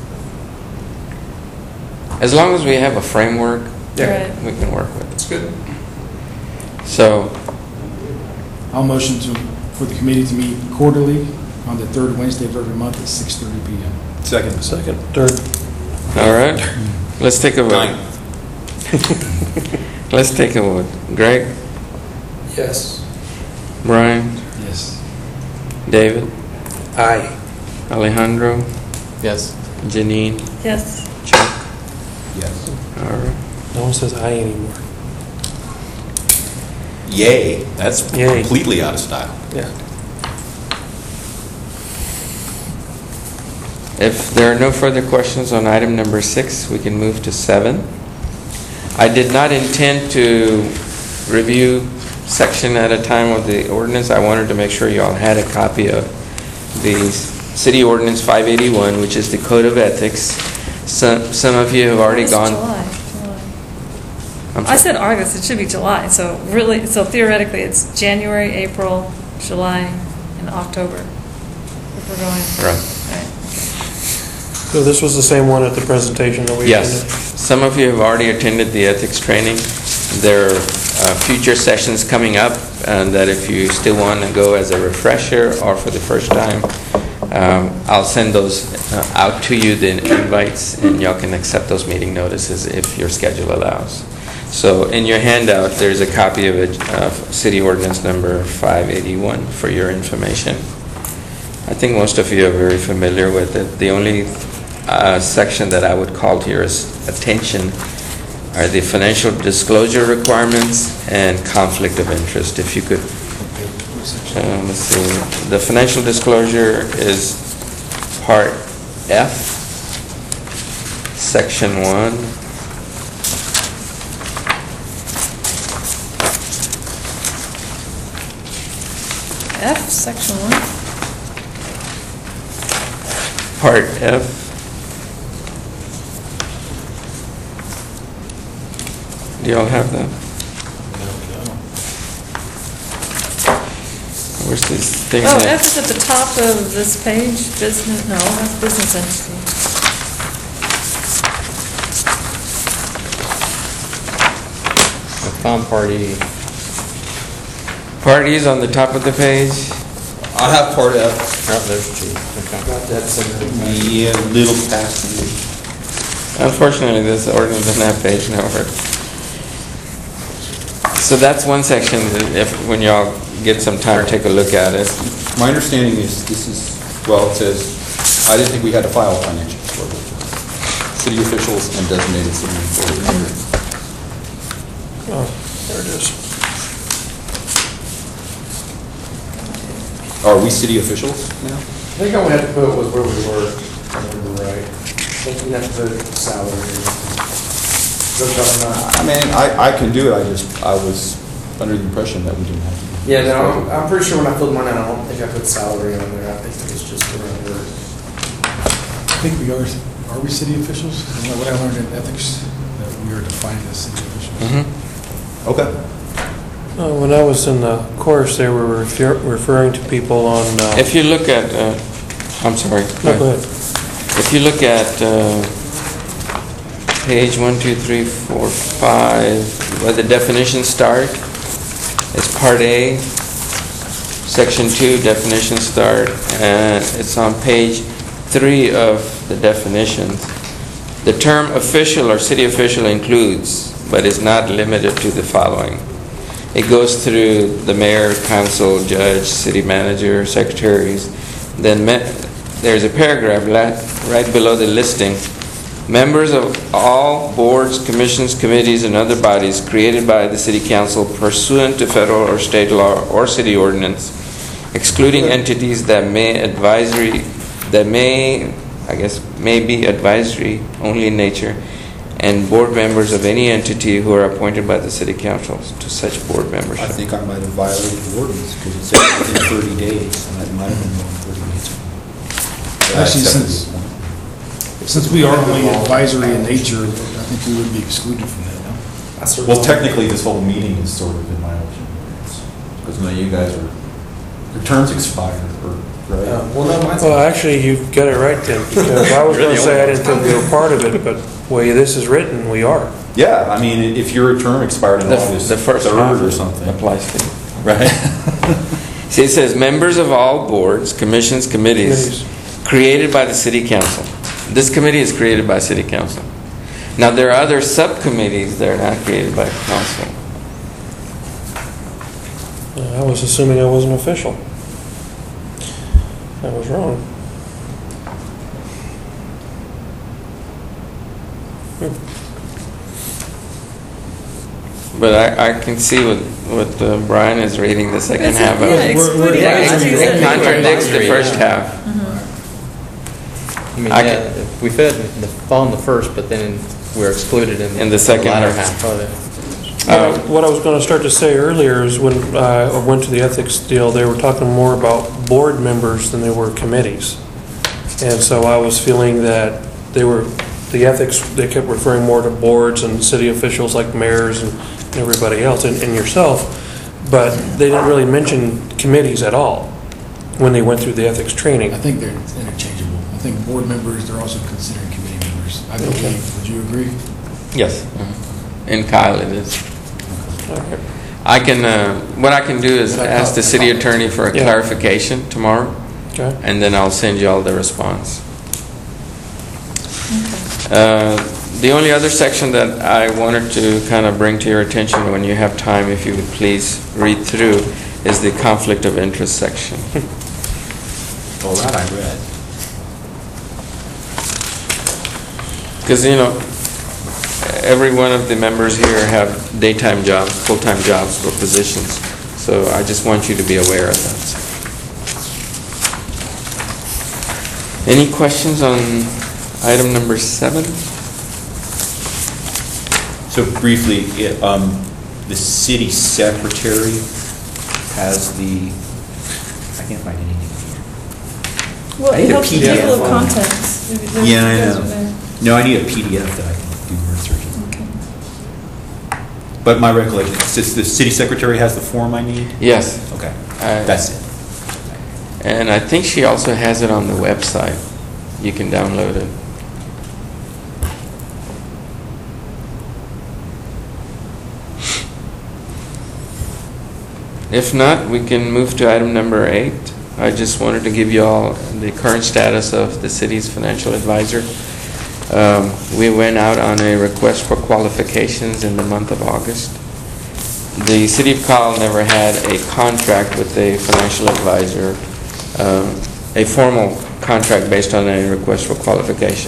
As long as we have a framework, Right. we can work with it. That's good. So, I'll motion for the committee to meet quarterly on the third Wednesday of every month at 6:30 PM. Second. Second, third. all right, let's take a vote. Let's take a vote. Greg, Yes. Brian, Yes. David, Aye. Alejandro, Yes. Janine, Yes. Chuck. Yes. All right. No one says aye anymore. Yay, that's Yay. completely out of style. Yeah. If there are no further questions on item number 6, we can move to 7. I did not intend to review section at a time of the ordinance. I wanted to make sure you all had a copy of the City Ordinance 581, which is the Code of Ethics. Some of you have already It's gone. July. I'm I sorry. said August, it should be July, so really, so theoretically, it's January, April, July, and October, if we're going. Right. Right. So this was the same one at the presentation that we Yes. attended? Some of you have already attended the ethics training. There are future sessions coming up, and that if you still want to go as a refresher or for the first time, I'll send those out to you, the invites, and y'all can accept those meeting notices if your schedule allows. So in your handout, there's a copy of it, of City Ordinance number 581 for your information. I think most of you are very familiar with it. The only section that I would call to your attention are the financial disclosure requirements and conflict of interest. If you could, let's see, the financial disclosure is Part F, Section 1. F, section 1. Part F. Do y'all have that? Where's this thing? Oh, at? F is at the top of this page, business, no, that's business entity. I found party. Parties on the top of the page. I have part F. Oh, there's G. Okay. Yeah, little past. Unfortunately, this ordinance doesn't have page number. So that's one section, that if, when y'all get some time, take a look at it. My understanding is this is, well, it says, I didn't think we had to file financial disclosure. City officials and designated city employees. Oh, there it is. Are we city officials now? I think all we had to put was where we were, if I remember right. I think we have to put salary. I mean, I can do it, I was under the impression that we didn't have to. Yeah, no, I'm pretty sure when I filled mine out, I don't think I put salary on there. I think it was just around where. I think we are we city officials? Isn't that what I learned in ethics, that we are defined as city officials? Okay. When I was in the course, they were referring to people on... If you look at, I'm sorry. No, go ahead. If you look at page 1, 2, 3, 4, 5, where the definitions start, it's Part A, Section 2, definitions start, and it's on page 3 of the definitions. The term official or city official includes, but is not limited to the following. It goes through the mayor, council, judge, city manager, secretaries. Then there's a paragraph right below the listing. Members of all boards, commissions, committees, and other bodies created by the city council pursuant to federal or state law or city ordinance, excluding entities that may be advisory only in nature, and board members of any entity who are appointed by the city council to such board I membership. think I might have violated the ordinance because it said within 30 days, and that might have been more than 30 days. But I Actually, accepted since- this one. Since we are only advisory in nature, I think we would be excluded from that, no? Well, technically, this whole meeting is sort of in my opinion. Because now you guys are, your terms expire, right? Well, no, mine's. Well, actually, you've got it right then, because I was going to say I didn't think we were part of it, but the way this is written, we are. Yeah, I mean, if your term expired in August The first 3rd half or something. applies to you. Right. See, it says members of all boards, commissions, committees created by the city council. This committee is created by city council. Now, there are other subcommittees that are not created by council. I was assuming I wasn't official. I was wrong. But I can see what Brian is reading the second It's- half of yeah, it. excluding Yeah, advisory it and- contradicts the first half. I mean, I yeah, can- we fit on the first, but then we're excluded In the second latter half. half of it. What I was going to start to say earlier is when I went to the ethics deal, they were talking more about board members than they were committees. And so I was feeling that the ethics, they kept referring more to boards and city officials like mayors and everybody else, and yourself, but they didn't really mention committees at all when they went through the ethics training. I think they're interchangeable. I think board members, they're also considering committee members. I believe, would you agree? Yes. In Kyle it is. I can, what I can do is ask the city attorney for a Yeah. clarification tomorrow, Okay? and then I'll send you all the response. The only other section that I wanted to kind of bring to your attention when you have time, if you would please read through, is the conflict of interest section. Well, that I read. Because, every one of the members here have daytime jobs, full-time jobs or positions. So I just want you to be aware of that. Any questions on item number 7? So briefly, the city secretary has I can't find anything here. Well, I it need a helps the PDF table of on- contents. If there's- Yeah, I those know. are there. No, I need a PDF that I can do research on. Okay. But my recollection, is the city secretary has the form I need? Yes. Okay, Uh, that's it. And I think she also has it on the website. You can download it. If not, we can move to item number 8. I just wanted to give you all the current status of the city's financial advisor. We went out on a request for qualifications in the month of August. The city of Kyle never had a contract with a financial advisor, a formal contract based on a request for qualification.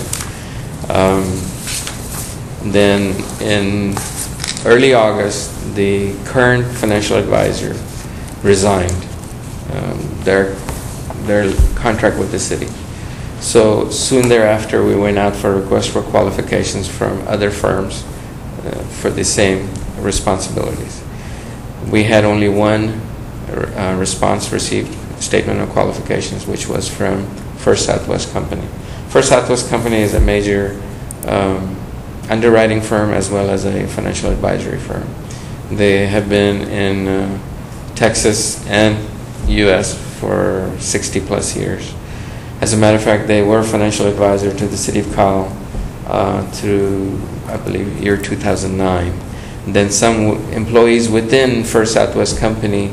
Then in early August, the current financial advisor resigned their contract with the city. So soon thereafter, we went out for requests for qualifications from other firms for the same responsibilities. We had only one response received, statement of qualifications, which was from First Southwest Company. First Southwest Company is a major underwriting firm as well as a financial advisory firm. They have been in Texas and U.S. for 60 plus years. As a matter of fact, they were financial advisor to the city of Kyle through, I believe, year 2009. And then some employees within First Southwest Company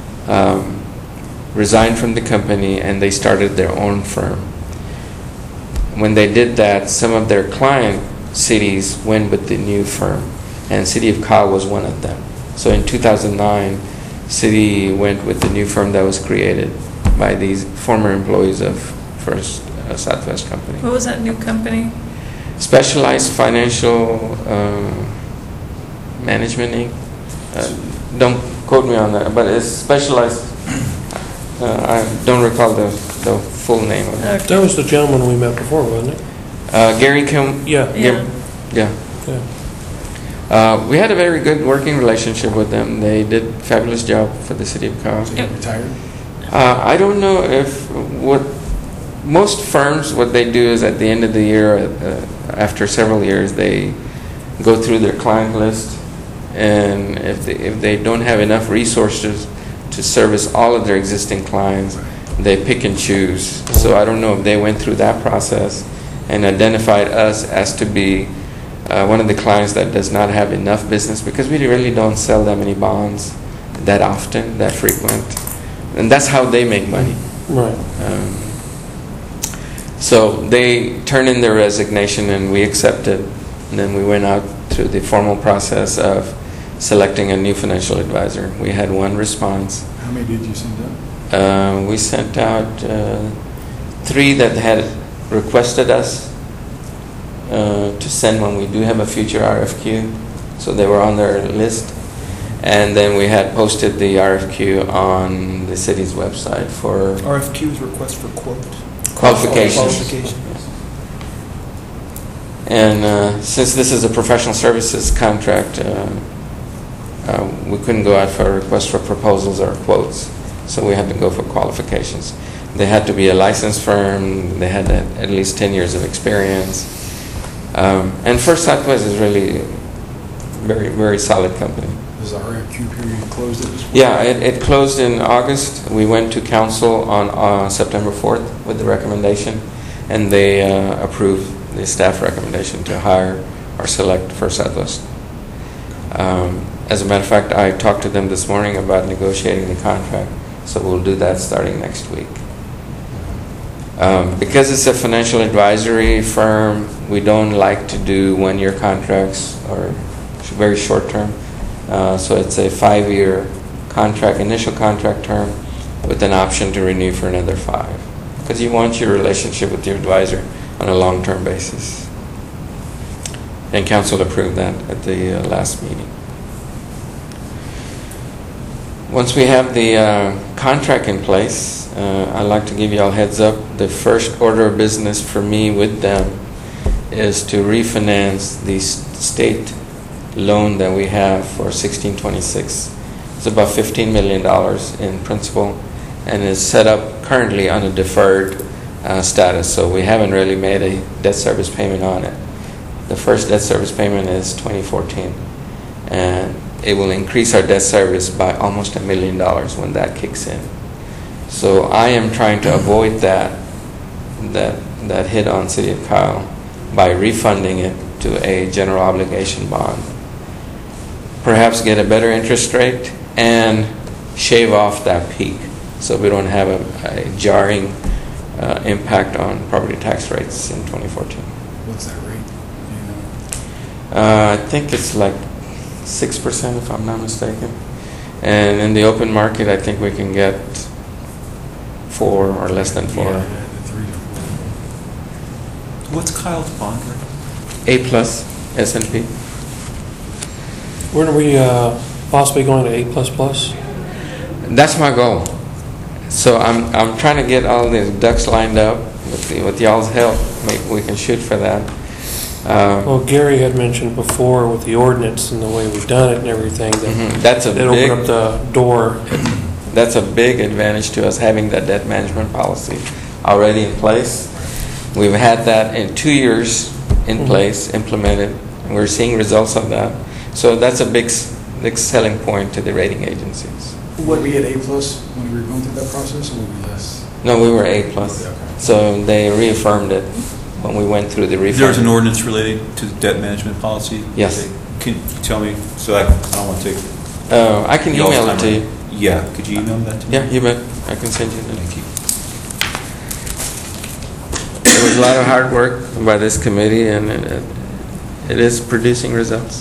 resigned from the company and they started their own firm. When they did that, some of their client cities went with the new firm, and City of Kyle was one of them. So in 2009, City went with the new firm that was created by these former employees of First Southwest Company. What was that new company? Specialized Financial Management, Inc. Don't quote me on that, but it's Specialized. I don't recall the full name of it. Okay. That was the gentleman we met before, wasn't it? Gary Kim. Yeah. Yeah. Yeah. Yeah. We had a very good working relationship with them. They did a fabulous job for the city of Kyle. So you retired? I don't know if most firms, what they do is at the end of the year, after several years, they go through their client list, and if they don't have enough resources to service all of their existing clients, they pick and choose. So I don't know if they went through that process and identified us as to be one of the clients that does not have enough business, because we really don't sell that many bonds that often, that frequent. And that's how they make money. Right. So they turned in their resignation and we accepted. And then we went out through the formal process of selecting a new financial advisor. We had one response. How many did you send out? We sent out 3 that had requested us to send when we do have a future RFQ. So they were on their list. And then we had posted the RFQ on the city's website for RFQs, request for quote. qualifications. Qualifications. And since this is a professional services contract, we couldn't go out for a request for proposals or quotes, so we had to go for qualifications. They had to be a licensed firm, they had to have at least 10 years of experience. And First Southwest is really very, very solid company. Is the RFQ period closed at this point? Yeah, it closed in August. We went to council on September 4th with the recommendation, and they approved the staff recommendation to hire or select First Southwest. As a matter of fact, I talked to them this morning about negotiating the contract, so we'll do that starting next week. Because it's a financial advisory firm, we don't like to do one-year contracts or very short-term. So it's a 5-year contract, initial contract term, with an option to renew for another 5. Because you want your relationship with your advisor on a long-term basis. And council approved that at the last meeting. Once we have the contract in place, I'd like to give you all heads up. The first order of business for me with them is to refinance the state loan that we have for 1626. It's about $15 million in principal and is set up currently on a deferred status. So we haven't really made a debt service payment on it. The first debt service payment is 2014. And it will increase our debt service by almost $1 million when that kicks in. So I am trying to avoid that hit on City of Kyle by refunding it to a general obligation bond. Perhaps get a better interest rate and shave off that peak so we don't have a jarring impact on property tax rates in 2014. What's that rate? Do you know? I think it's like 6% if I'm not mistaken. And in the open market, I think we can get 4 or less than 4. Yeah, the 3 to 4. What's Kyle's bond rate? A plus S&P. When are we possibly going to A++? That's my goal. So I'm trying to get all these ducks lined up with y'all's help. Maybe we can shoot for that. Well, Gary had mentioned before with the ordinance and the way we've done it and everything, that That's a it opened big. up the door. That's a big advantage to us having that debt management policy already in place. We've had that in 2 years in place, implemented, and we're seeing results of that. So that's a big selling point to the rating agencies. Would we get A+ when we were going through that process, or would we less? No, we were A plus. Okay. So they reaffirmed it when we went through the refund. There's an ordinance related to the debt management policy? Yes. Can you tell me, so I don't want to take I can y'all's email it time. to you. Yeah, could you email that to me? Yeah, you bet. I can send you that. Thank you. It was a lot of hard work by this committee, and it is producing results.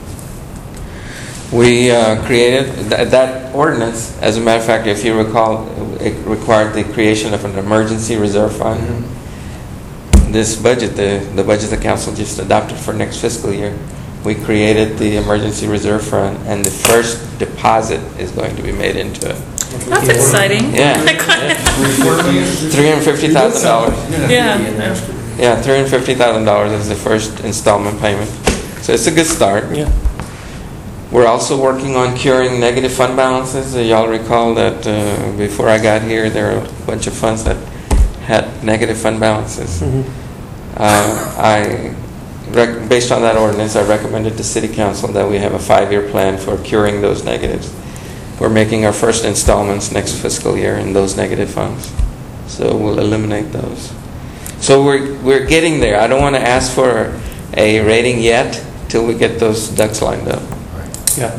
We created that ordinance. As a matter of fact, if you recall, it required the creation of an emergency reserve fund. This budget, the budget the council just adopted for next fiscal year, we created the emergency reserve fund, and the first deposit is going to be made into it. That's exciting. Yeah. $350,000. Yeah. Yeah, $350,000 is the first installment payment. So it's a good start. Yeah. We're also working on curing negative fund balances. Y'all recall that before I got here, there were a bunch of funds that had negative fund balances. Based on that ordinance, I recommended to City Council that we have a 5-year plan for curing those negatives. We're making our first installments next fiscal year in those negative funds. So we'll eliminate those. So we're getting there. I don't want to ask for a rating yet till we get those ducks lined up. Yeah.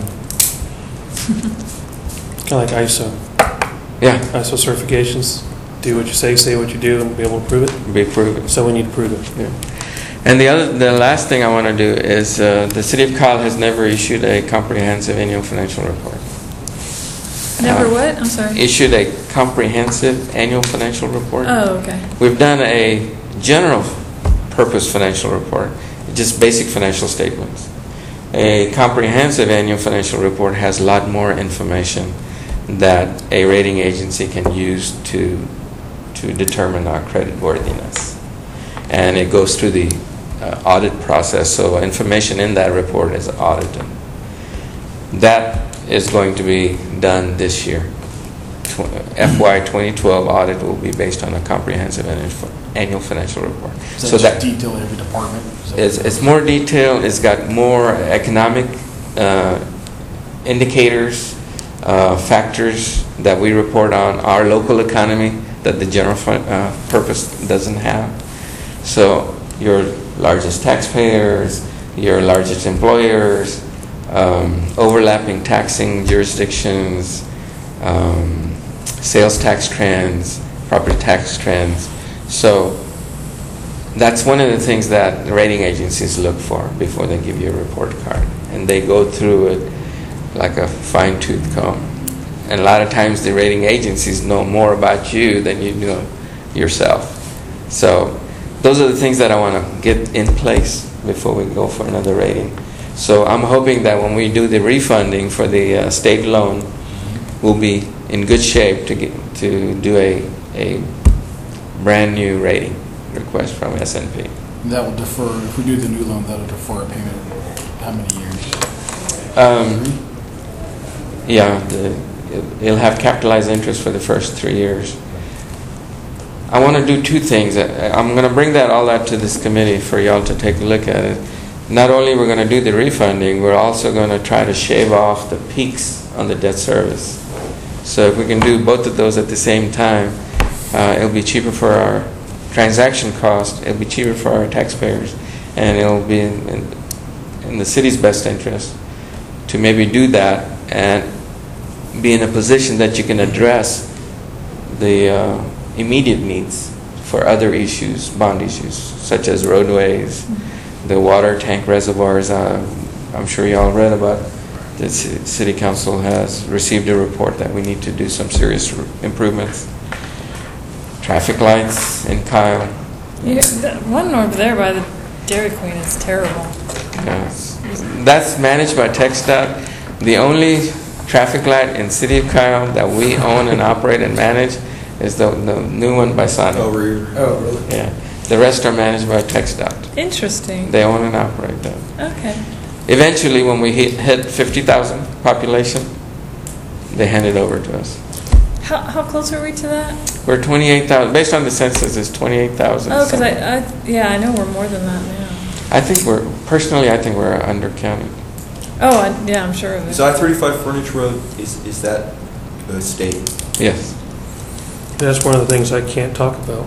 Kind of like ISO. Yeah, ISO certifications. Do what you say what you do, and be able to prove it. be proven. So we need to prove it. Yeah. And the last thing I want to do is the City of Kyle has never issued a comprehensive annual financial report. Never what? I'm sorry. Issued a comprehensive annual financial report. Oh, okay. We've done a general purpose financial report, just basic financial statements. A comprehensive annual financial report has a lot more information that a rating agency can use to determine our creditworthiness. And it goes through the audit process, so information in that report is audited. That is going to be done this year. FY 2012 audit will be based on a comprehensive annual financial report. So that detail in every department? It's more detailed, it's got more economic indicators, factors that we report on our local economy that the general purpose doesn't have. So your largest taxpayers, your largest employers, overlapping taxing jurisdictions, sales tax trends, property tax trends. So that's one of the things that the rating agencies look for before they give you a report card. And they go through it like a fine-tooth comb. And a lot of times the rating agencies know more about you than you know yourself. So those are the things that I want to get in place before we go for another rating. So I'm hoping that when we do the refunding for the state loan, we'll be in good shape to do a brand new rating request from S&P. That will defer, if we do the new loan, that'll defer a payment how many years? It'll have capitalized interest for the first 3 years. I want to do two things. I'm going to bring all that to this committee for y'all to take a look at it. Not only we're going to do the refunding, we're also going to try to shave off the peaks on the debt service. So if we can do both of those at the same time, it'll be cheaper for our transaction cost, it'll be cheaper for our taxpayers, and it'll be in the city's best interest to maybe do that and be in a position that you can address the immediate needs for other issues, bond issues, such as roadways, the water tank reservoirs. I'm sure you all read about the City Council has received a report that we need to do some serious improvements. Traffic lights in Kyle. That one over there by the Dairy Queen is terrible. Yes. That's managed by TxDOT. The only traffic light in City of Kyle that we own and operate and manage is the new one by Sonic. Oh, really? Yeah. The rest are managed by TxDOT. Interesting. They own and operate them. Okay. Eventually, when we hit 50,000 population, they hand it over to us. How close are we to that? We're 28,000. Based on the census, it's 28,000. Oh, because I know we're more than that now. I think we're undercounted. Oh, yeah, I'm sure of it. So I-35 Furniture Road, is that a state? Yes. That's one of the things I can't talk about,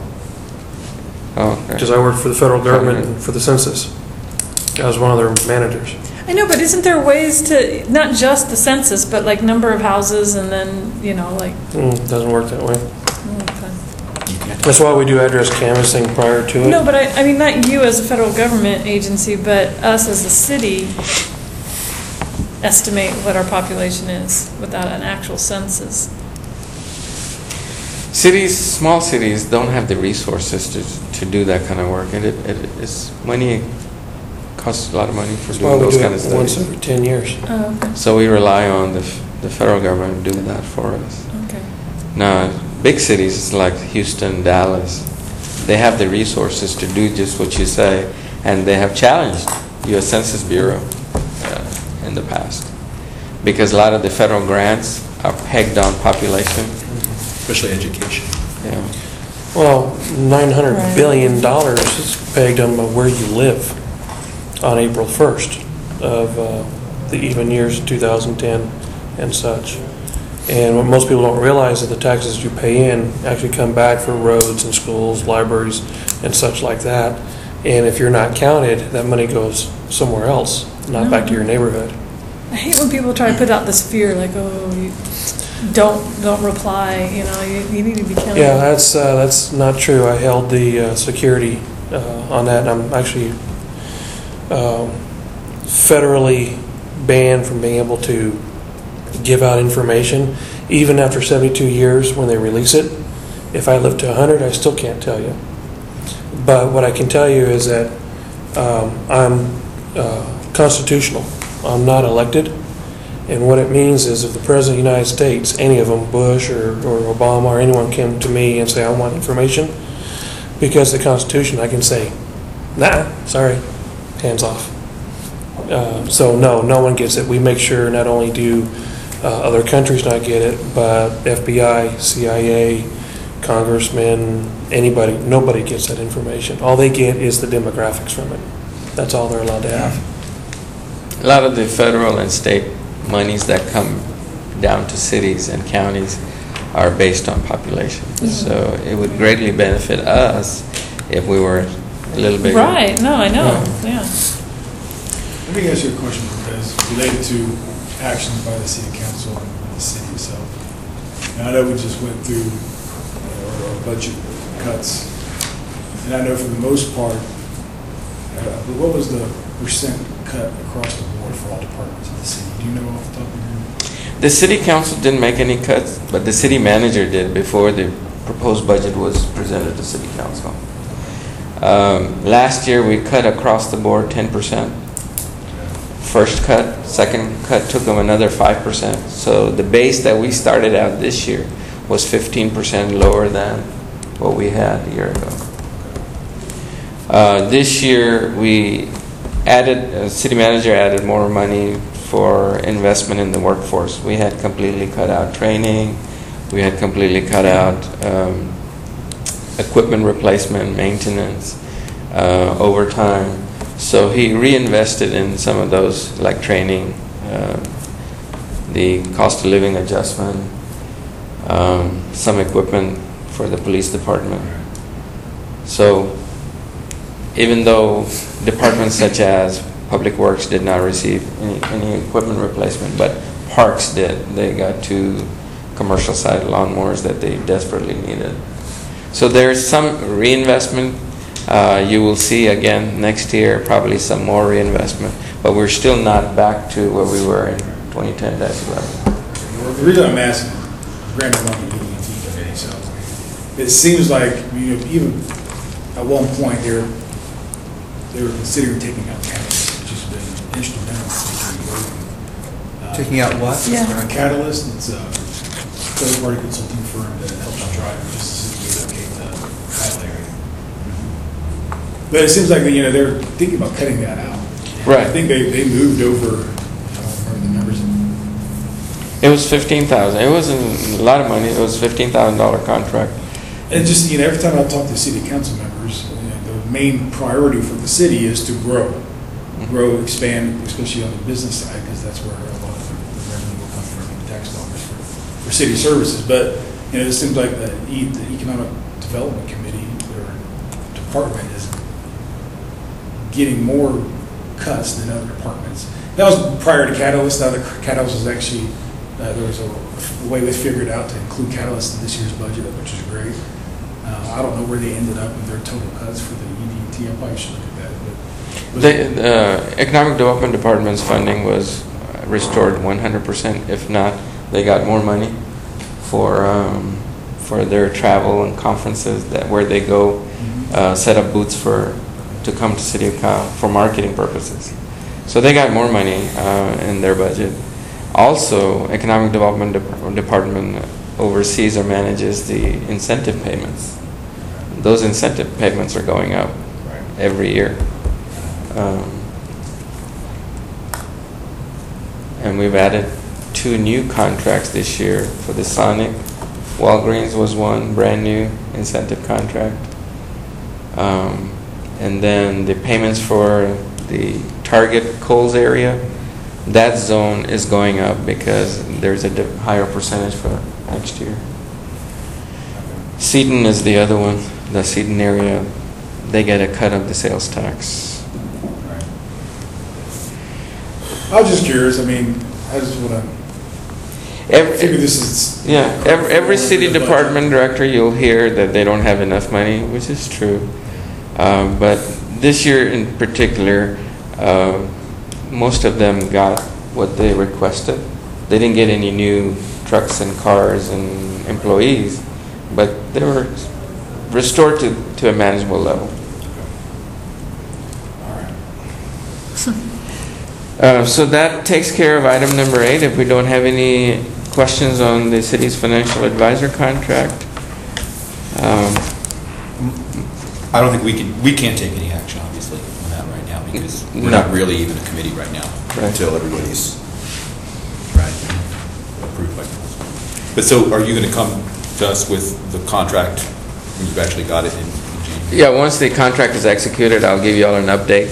Oh, okay. because I work for the federal government and for the census. I was one of their managers. I know, but isn't there ways to, not just the census, but like number of houses and then, like... Doesn't work that way. Okay. That's why we do address canvassing prior to it. No, but I mean, not you as a federal government agency, but us as a city estimate what our population is without an actual census. Small cities don't have the resources to do that kind of work. It's money, costs a lot of money for That's why doing we those do kind of it once studies. every 10 years. Oh, okay. So we rely on the federal government to do that for us. Okay. Now, big cities like Houston, Dallas, they have the resources to do just what you say, and they have challenged U.S. Census Bureau in the past because a lot of the federal grants are pegged on population. Especially education. Yeah. Well, $900 Right. billion is pegged on where you live on April 1st of the even years 2010 and such. And what most people don't realize is the taxes you pay in actually come back for roads and schools, libraries, and such like that. And if you're not counted, that money goes somewhere else, not back to your neighborhood. I hate when people try to put out this fear, like, oh, you don't reply, you need to be counted. Yeah, that's not true. I held the security on that, and I'm actually federally banned from being able to give out information, even after 72 years when they release it. If I live to 100, I still can't tell you. But what I can tell you is that I'm constitutional I'm not elected. And what it means is if the President of the United States, any of them, Bush or Obama or anyone came to me and say, I want information, because of the Constitution, I can say, nah, sorry, hands off. So no one gets it. We make sure not only do other countries not get it, but FBI, CIA, congressmen, anybody, nobody gets that information. All they get is the demographics from it. That's all they're allowed to have. A lot of the federal and state monies that come down to cities and counties are based on population. So it would greatly benefit us if we were a little bigger. Right, no, I know, yeah. Let me ask you a question, because related to actions by the city council and the city itself. And I know we just went through our budget cuts, and I know for the most part, but what was the percent cut across the board for all departments of the city? Do you know off the top of your head? The city council didn't make any cuts, but the city manager did before the proposed budget was presented to city council. Last year, we cut across the board 10%. First cut, second cut took them another 5%. So the base that we started out this year was 15% lower than what we had a year ago. This year, we added, city manager added more money for investment in the workforce. We had completely cut out training. We had completely cut out equipment replacement, maintenance, overtime. So he reinvested in some of those, like training, the cost of living adjustment, some equipment for the police department. So even though departments such as Public Works did not receive any equipment replacement, but Parks did, they got 2 commercial side lawnmowers that they desperately needed. So there's some reinvestment. You will see again next year probably some more reinvestment, but we're still not back to where we were in 2010-11. The reason I'm asking, granted, I'm on the EDT committee, so it seems like even at one point they were considering taking out Catalyst, which has been instrumental in Taking out what? Yeah. Catalyst. It's a third-party consulting firm that helps you drive just to relocate the highway area. But it seems like they're thinking about cutting that out. Right. I think they moved over. I don't remember the numbers. It was $15,000. It wasn't a lot of money. It was $15,000 contract. And just every time I talk to city council members, the main priority for the city is to grow, expand, especially on the business side, because that's where a lot of the revenue will come from, the tax dollars for city services. But it seems like the economic development committee or department is getting more cuts than other departments. That was prior to Catalyst. Now the Catalyst was actually there was a way they figured out to include Catalyst in this year's budget, which is great. I don't know where they ended up with their total cuts for the EDT. I probably should look at that. The Economic Development Department's funding was restored 100%. If not, they got more money for their travel and conferences where they go set up booths to come to City of Kyle for marketing purposes. So they got more money in their budget. Also, Economic Development Department oversees or manages the incentive payments. Those incentive payments are going up every year. And we've added 2 new contracts this year for the Sonic. Walgreens was one brand new incentive contract. And then the payments for the Target Kohl's area, that zone is going up because there's a higher percentage for next year. Seaton is the other one. The Seaton area, they get a cut of the sales tax. Right. I was just curious. I just want to figure this is... Every city department director, you'll hear that they don't have enough money, which is true. But this year in particular, most of them got what they requested. They didn't get any new trucks and cars and employees, but they were restored to a manageable level. All So that takes care of item number 8. If we don't have any questions on the city's financial advisor contract, I don't think we can't take any action, obviously, on that right now, because we're No. not really even a committee right now, Right. until everybody's approved by council. But so, are you going to come to us with the contract when you've actually got it in January? yeah, once the contract is executed, I'll give you all an update,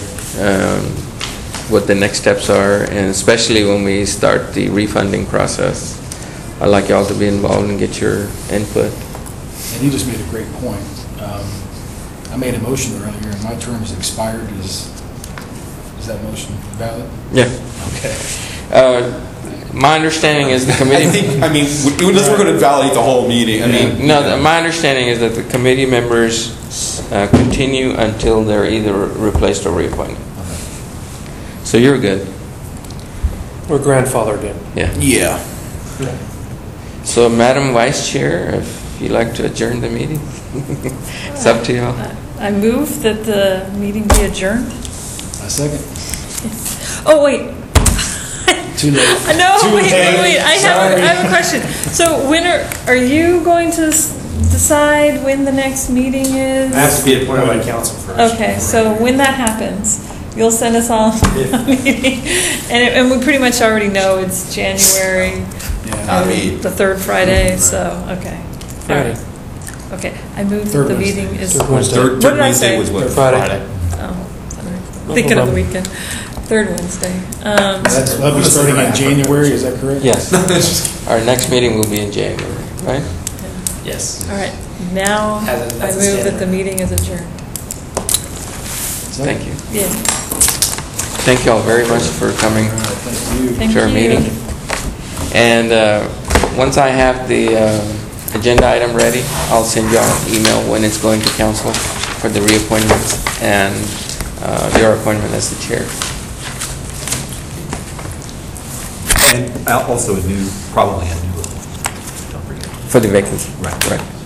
what the next steps are, and especially when we start the refunding process. I'd like y'all to be involved and get your input. And you just made a great point. I made a motion earlier, and my term is expired. Is that motion valid? Yeah. Okay. My understanding is the committee... unless we're going to validate the whole meeting, No, my understanding is that the committee members continue until they're either replaced or reappointed. So you're good. We're grandfathered in. Yeah. Yeah. So, Madam Vice Chair, if you'd like to adjourn the meeting, it's up to y'all. I move that the meeting be adjourned. A second. Oh, wait. Too late. No, Too wait. late. I have a question. So when are you going to decide when the next meeting is? It has to be appointed by council first. Okay, so when that happens, you'll send us all a meeting. And we pretty much already know it's January, the third Friday, so, okay. All right. Okay, I move Third the Wednesday. meeting is... Third Wednesday. What did I Wednesday say? was what? Friday. Oh, sorry. Thinking of the weekend. Third Wednesday. That'll be starting in January, is that correct? Yes. Our next meeting will be in January, right? Yes. All right, now I As a move that standard. the meeting is adjourned. Thank you. Yeah. Thank you all very much for coming Thank you. Thank to our you. meeting. And once I have the agenda item ready, I'll send you all an email when it's going to council for the reappointments and your appointment as the chair. And also probably a new, don't forget. For the vacancy. Right. Right.